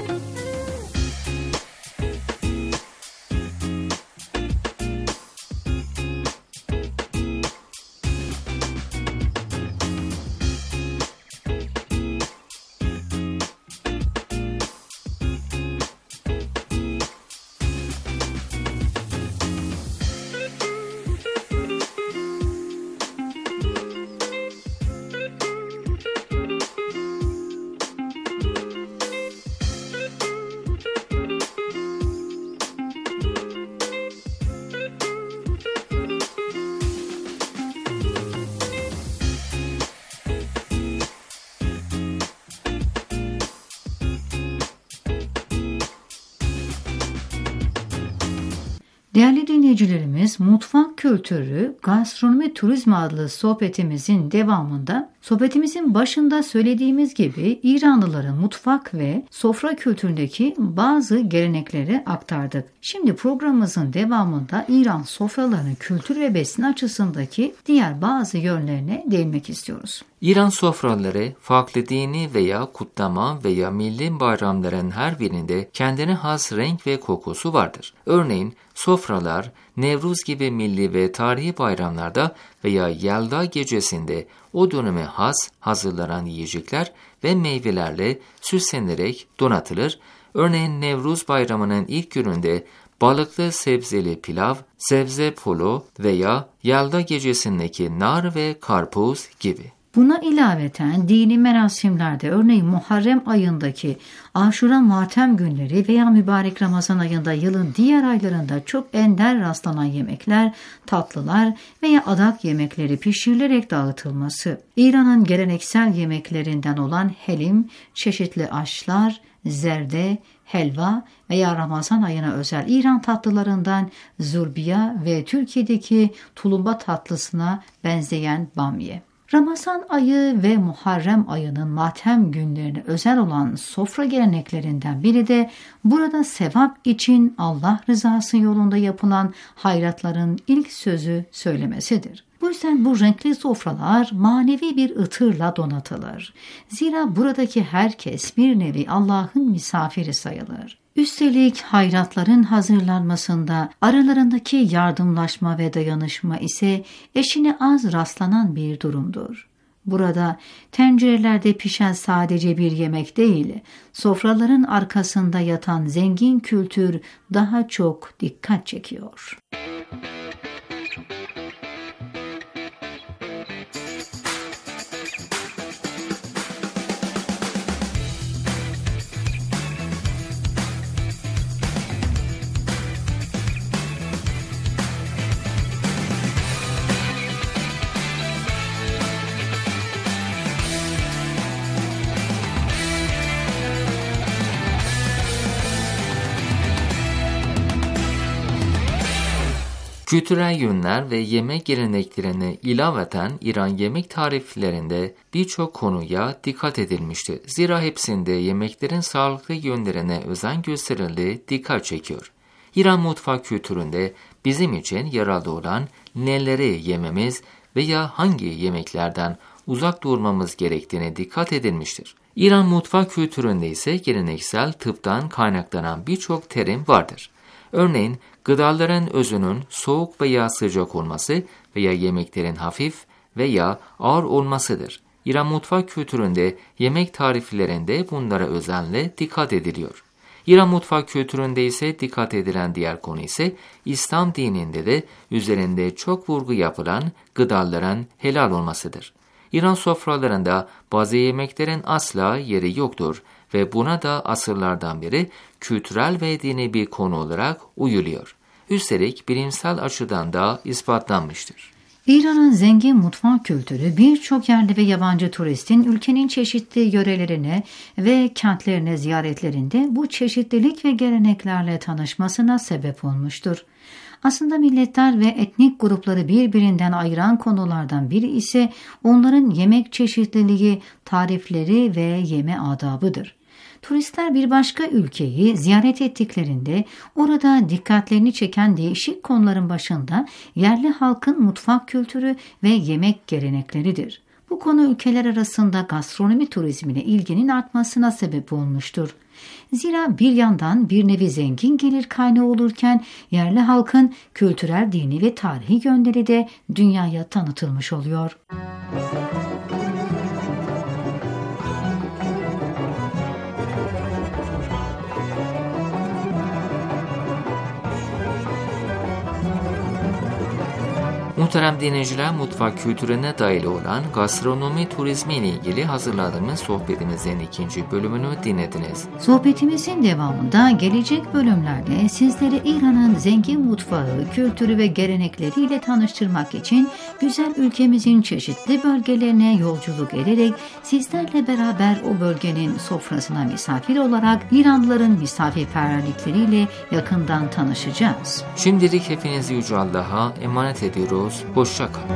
Değerli dinleyicilerimiz, mutfak kültürü, gastronomi turizmi adlı sohbetimizin devamında, sohbetimizin başında söylediğimiz gibi İranlıların mutfak ve sofra kültüründeki bazı gelenekleri aktardık. Şimdi programımızın devamında İran sofralarının kültür ve besin açısındaki diğer bazı yönlerine değinmek istiyoruz. İran sofraları farklı dini veya kutlama veya milli bayramların her birinde kendine has renk ve kokusu vardır. Örneğin sofralar Nevruz gibi milli ve tarihi bayramlarda veya Yelda gecesinde o döneme has hazırlanan yiyecekler ve meyvelerle süslenerek donatılır. Örneğin Nevruz bayramının ilk gününde balıklı sebzeli pilav, sebze polo veya Yelda gecesindeki nar ve karpuz gibi. Buna ilaveten dini merasimlerde, örneğin Muharrem ayındaki Aşura matem günleri veya mübarek Ramazan ayında yılın diğer aylarında çok ender rastlanan yemekler, tatlılar veya adak yemekleri pişirilerek dağıtılması, İran'ın geleneksel yemeklerinden olan helim, çeşitli aşlar, zerde, helva veya Ramazan ayına özel İran tatlılarından zurbiya ve Türkiye'deki tulumba tatlısına benzeyen bamye. Ramazan ayı ve Muharrem ayının matem günlerine özel olan sofra geleneklerinden biri de burada sevap için Allah rızası yolunda yapılan hayratların ilk sözü söylemesidir. Bu yüzden bu renkli sofralar manevi bir ıtırla donatılır. Zira buradaki herkes bir nevi Allah'ın misafiri sayılır. Üstelik hayratların hazırlanmasında aralarındaki yardımlaşma ve dayanışma ise eşine az rastlanan bir durumdur. Burada tencerelerde pişen sadece bir yemek değil, sofraların arkasında yatan zengin kültür daha çok dikkat çekiyor. Kültürel yönler ve yemek geleneklerine ilaveten İran yemek tariflerinde birçok konuya dikkat edilmiştir. Zira hepsinde yemeklerin sağlıklı yönlerine özen gösterildiği dikkat çekiyor. İran mutfak kültüründe bizim için yararlı olan neleri yememiz veya hangi yemeklerden uzak durmamız gerektiğine dikkat edilmiştir. İran mutfak kültüründe ise geleneksel tıptan kaynaklanan birçok terim vardır. Örneğin gıdaların özünün soğuk veya sıcak olması veya yemeklerin hafif veya ağır olmasıdır. İran mutfak kültüründe yemek tariflerinde bunlara özenle dikkat ediliyor. İran mutfak kültüründe ise dikkat edilen diğer konu ise İslam dininde de üzerinde çok vurgu yapılan gıdaların helal olmasıdır. İran sofralarında bazı yemeklerin asla yeri yoktur ve buna da asırlardan beri kültürel ve dini bir konu olarak uyuluyor. Üstelik bilimsel açıdan da ispatlanmıştır. İran'ın zengin mutfak kültürü birçok yerli ve yabancı turistin ülkenin çeşitli yörelerine ve kentlerine ziyaretlerinde bu çeşitlilik ve geleneklerle tanışmasına sebep olmuştur. Aslında milletler ve etnik grupları birbirinden ayıran konulardan biri ise onların yemek çeşitliliği, tarifleri ve yeme adabıdır. Turistler bir başka ülkeyi ziyaret ettiklerinde orada dikkatlerini çeken değişik konuların başında yerli halkın mutfak kültürü ve yemek gelenekleridir. Bu konu ülkeler arasında gastronomi turizmine ilginin artmasına sebep olmuştur. Zira bir yandan bir nevi zengin gelir kaynağı olurken yerli halkın kültürel, dini ve tarihi yönleri de dünyaya tanıtılmış oluyor. Muhterem dinleyiciler, mutfak kültürüne dahil olan gastronomi turizmi ile ilgili hazırladığımız sohbetimizin 2. bölümünü dinlediniz. Sohbetimizin devamında gelecek bölümlerde sizleri İran'ın zengin mutfağı, kültürü ve gelenekleriyle tanıştırmak için güzel ülkemizin çeşitli bölgelerine yolculuk ederek sizlerle beraber o bölgenin sofrasına misafir olarak İranlıların misafirperverlikleriyle yakından tanışacağız. Şimdilik hepinizi Yüce Allah'a emanet ediyoruz. Hoşça kalın.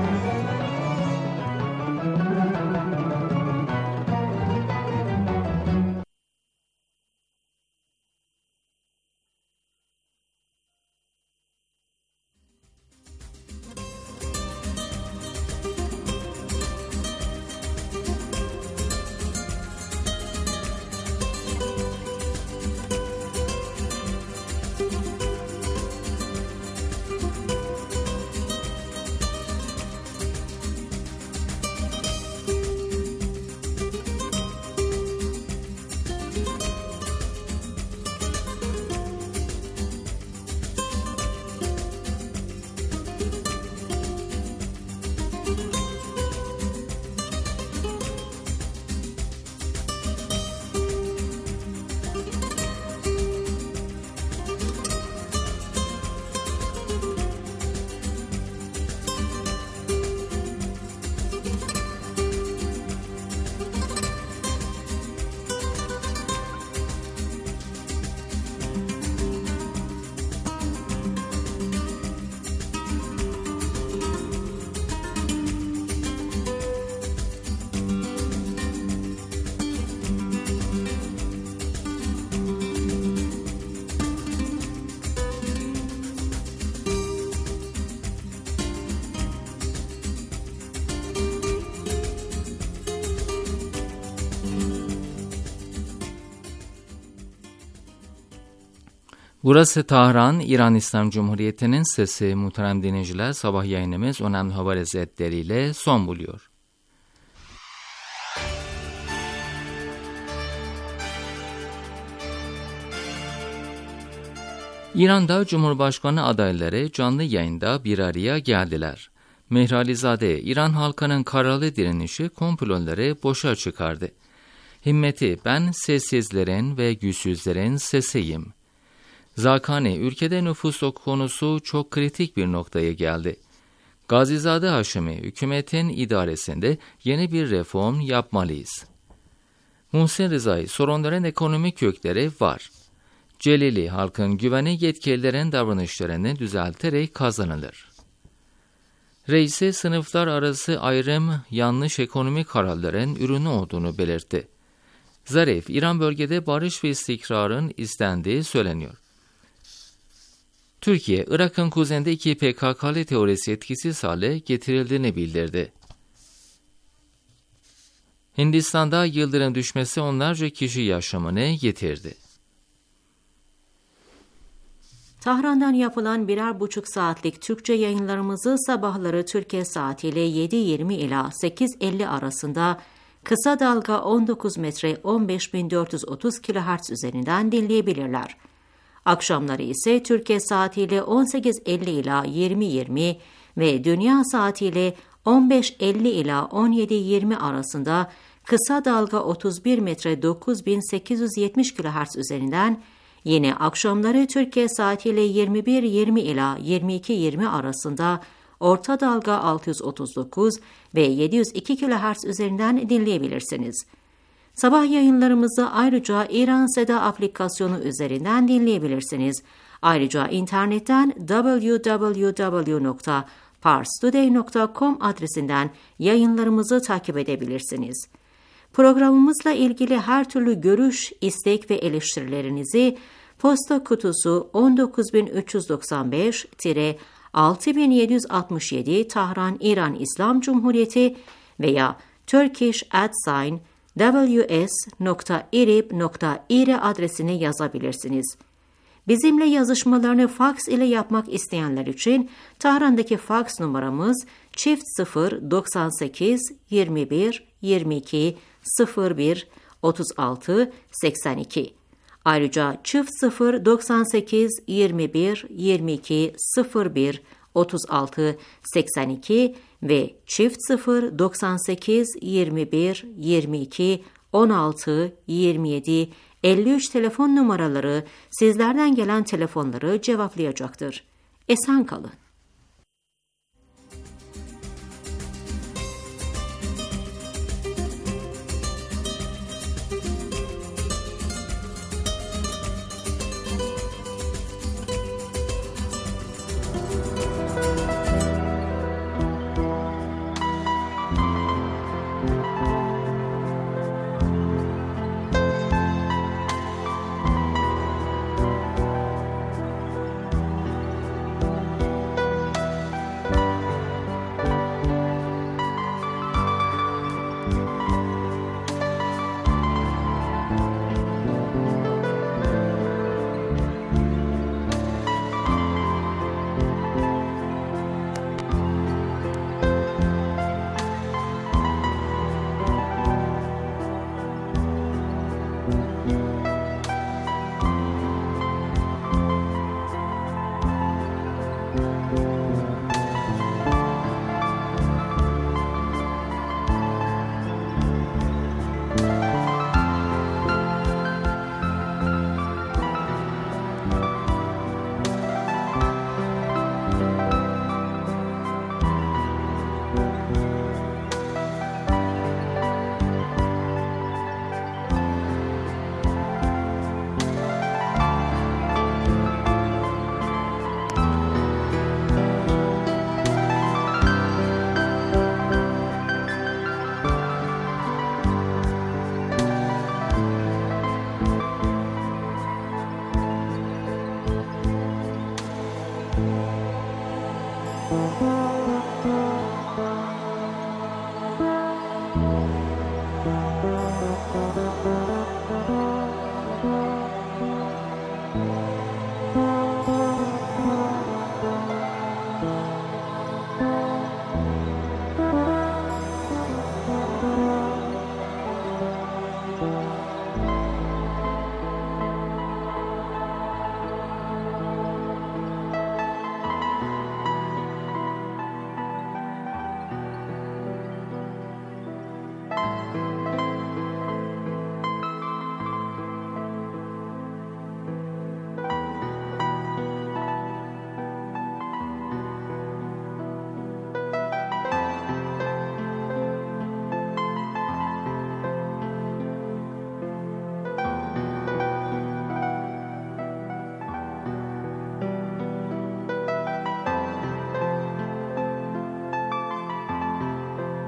Burası Tahran, İran İslam Cumhuriyeti'nin sesi. Muhterem dinleyiciler, sabah yayınımız önemli haber özetleriyle son buluyor. İran'da Cumhurbaşkanı adayları canlı yayında bir araya geldiler. Mehralizade, İran halkının kararlı direnişi komploları boşa çıkardı. Himmeti, ben sessizlerin ve güçsüzlerin sesiyim. Zakani, ülkede nüfus konusu çok kritik bir noktaya geldi. Gazizade Haşimi, hükümetin idaresinde yeni bir reform yapmalıyız. Muhsin Rızai, sorunların ekonomik kökleri var. Celili, halkın güveni yetkililerin davranışlarını düzelterek kazanılır. Reisi, sınıflar arası ayrım yanlış ekonomik kararların ürünü olduğunu belirtti. Zarif, İran bölgede barış ve istikrarın istendiği söyleniyor. Türkiye, Irak'ın kuzeyindeki PKK'lı teorisi etkisiz hale getirildiğini bildirdi. Hindistan'da yıldırım düşmesi onlarca kişi yaşamını yitirdi. Tahran'dan yapılan 1,5 saatlik Türkçe yayınlarımızı sabahları Türkiye saatiyle 7:20 ila 8:50 arasında kısa dalga 19 metre 15.430 kHz üzerinden dinleyebilirler. Akşamları ise Türkiye saatiyle 18:50 ila 20:20 ve dünya saatiyle 15:50 ila 17:20 arasında kısa dalga 31 metre 9870 kHz üzerinden, yine akşamları Türkiye saatiyle 21:20 ila 22:20 arasında orta dalga 639 ve 702 kHz üzerinden dinleyebilirsiniz. Sabah yayınlarımızı ayrıca İran Seda aplikasyonu üzerinden dinleyebilirsiniz. Ayrıca internetten www.parstoday.com adresinden yayınlarımızı takip edebilirsiniz. Programımızla ilgili her türlü görüş, istek ve eleştirilerinizi posta kutusu 19365-6767 Tahran İran İslam Cumhuriyeti veya turkish@ws.irib.ir adresine yazabilirsiniz. Bizimle yazışmalarını faks ile yapmak isteyenler için Tahran'daki faks numaramız çift 98 21 22 01 36 82. Ayrıca çift 98 21 22 01 36 82 ve çift 98 21 22 16 27 53 telefon numaraları sizlerden gelen telefonları cevaplayacaktır. Esen kalın.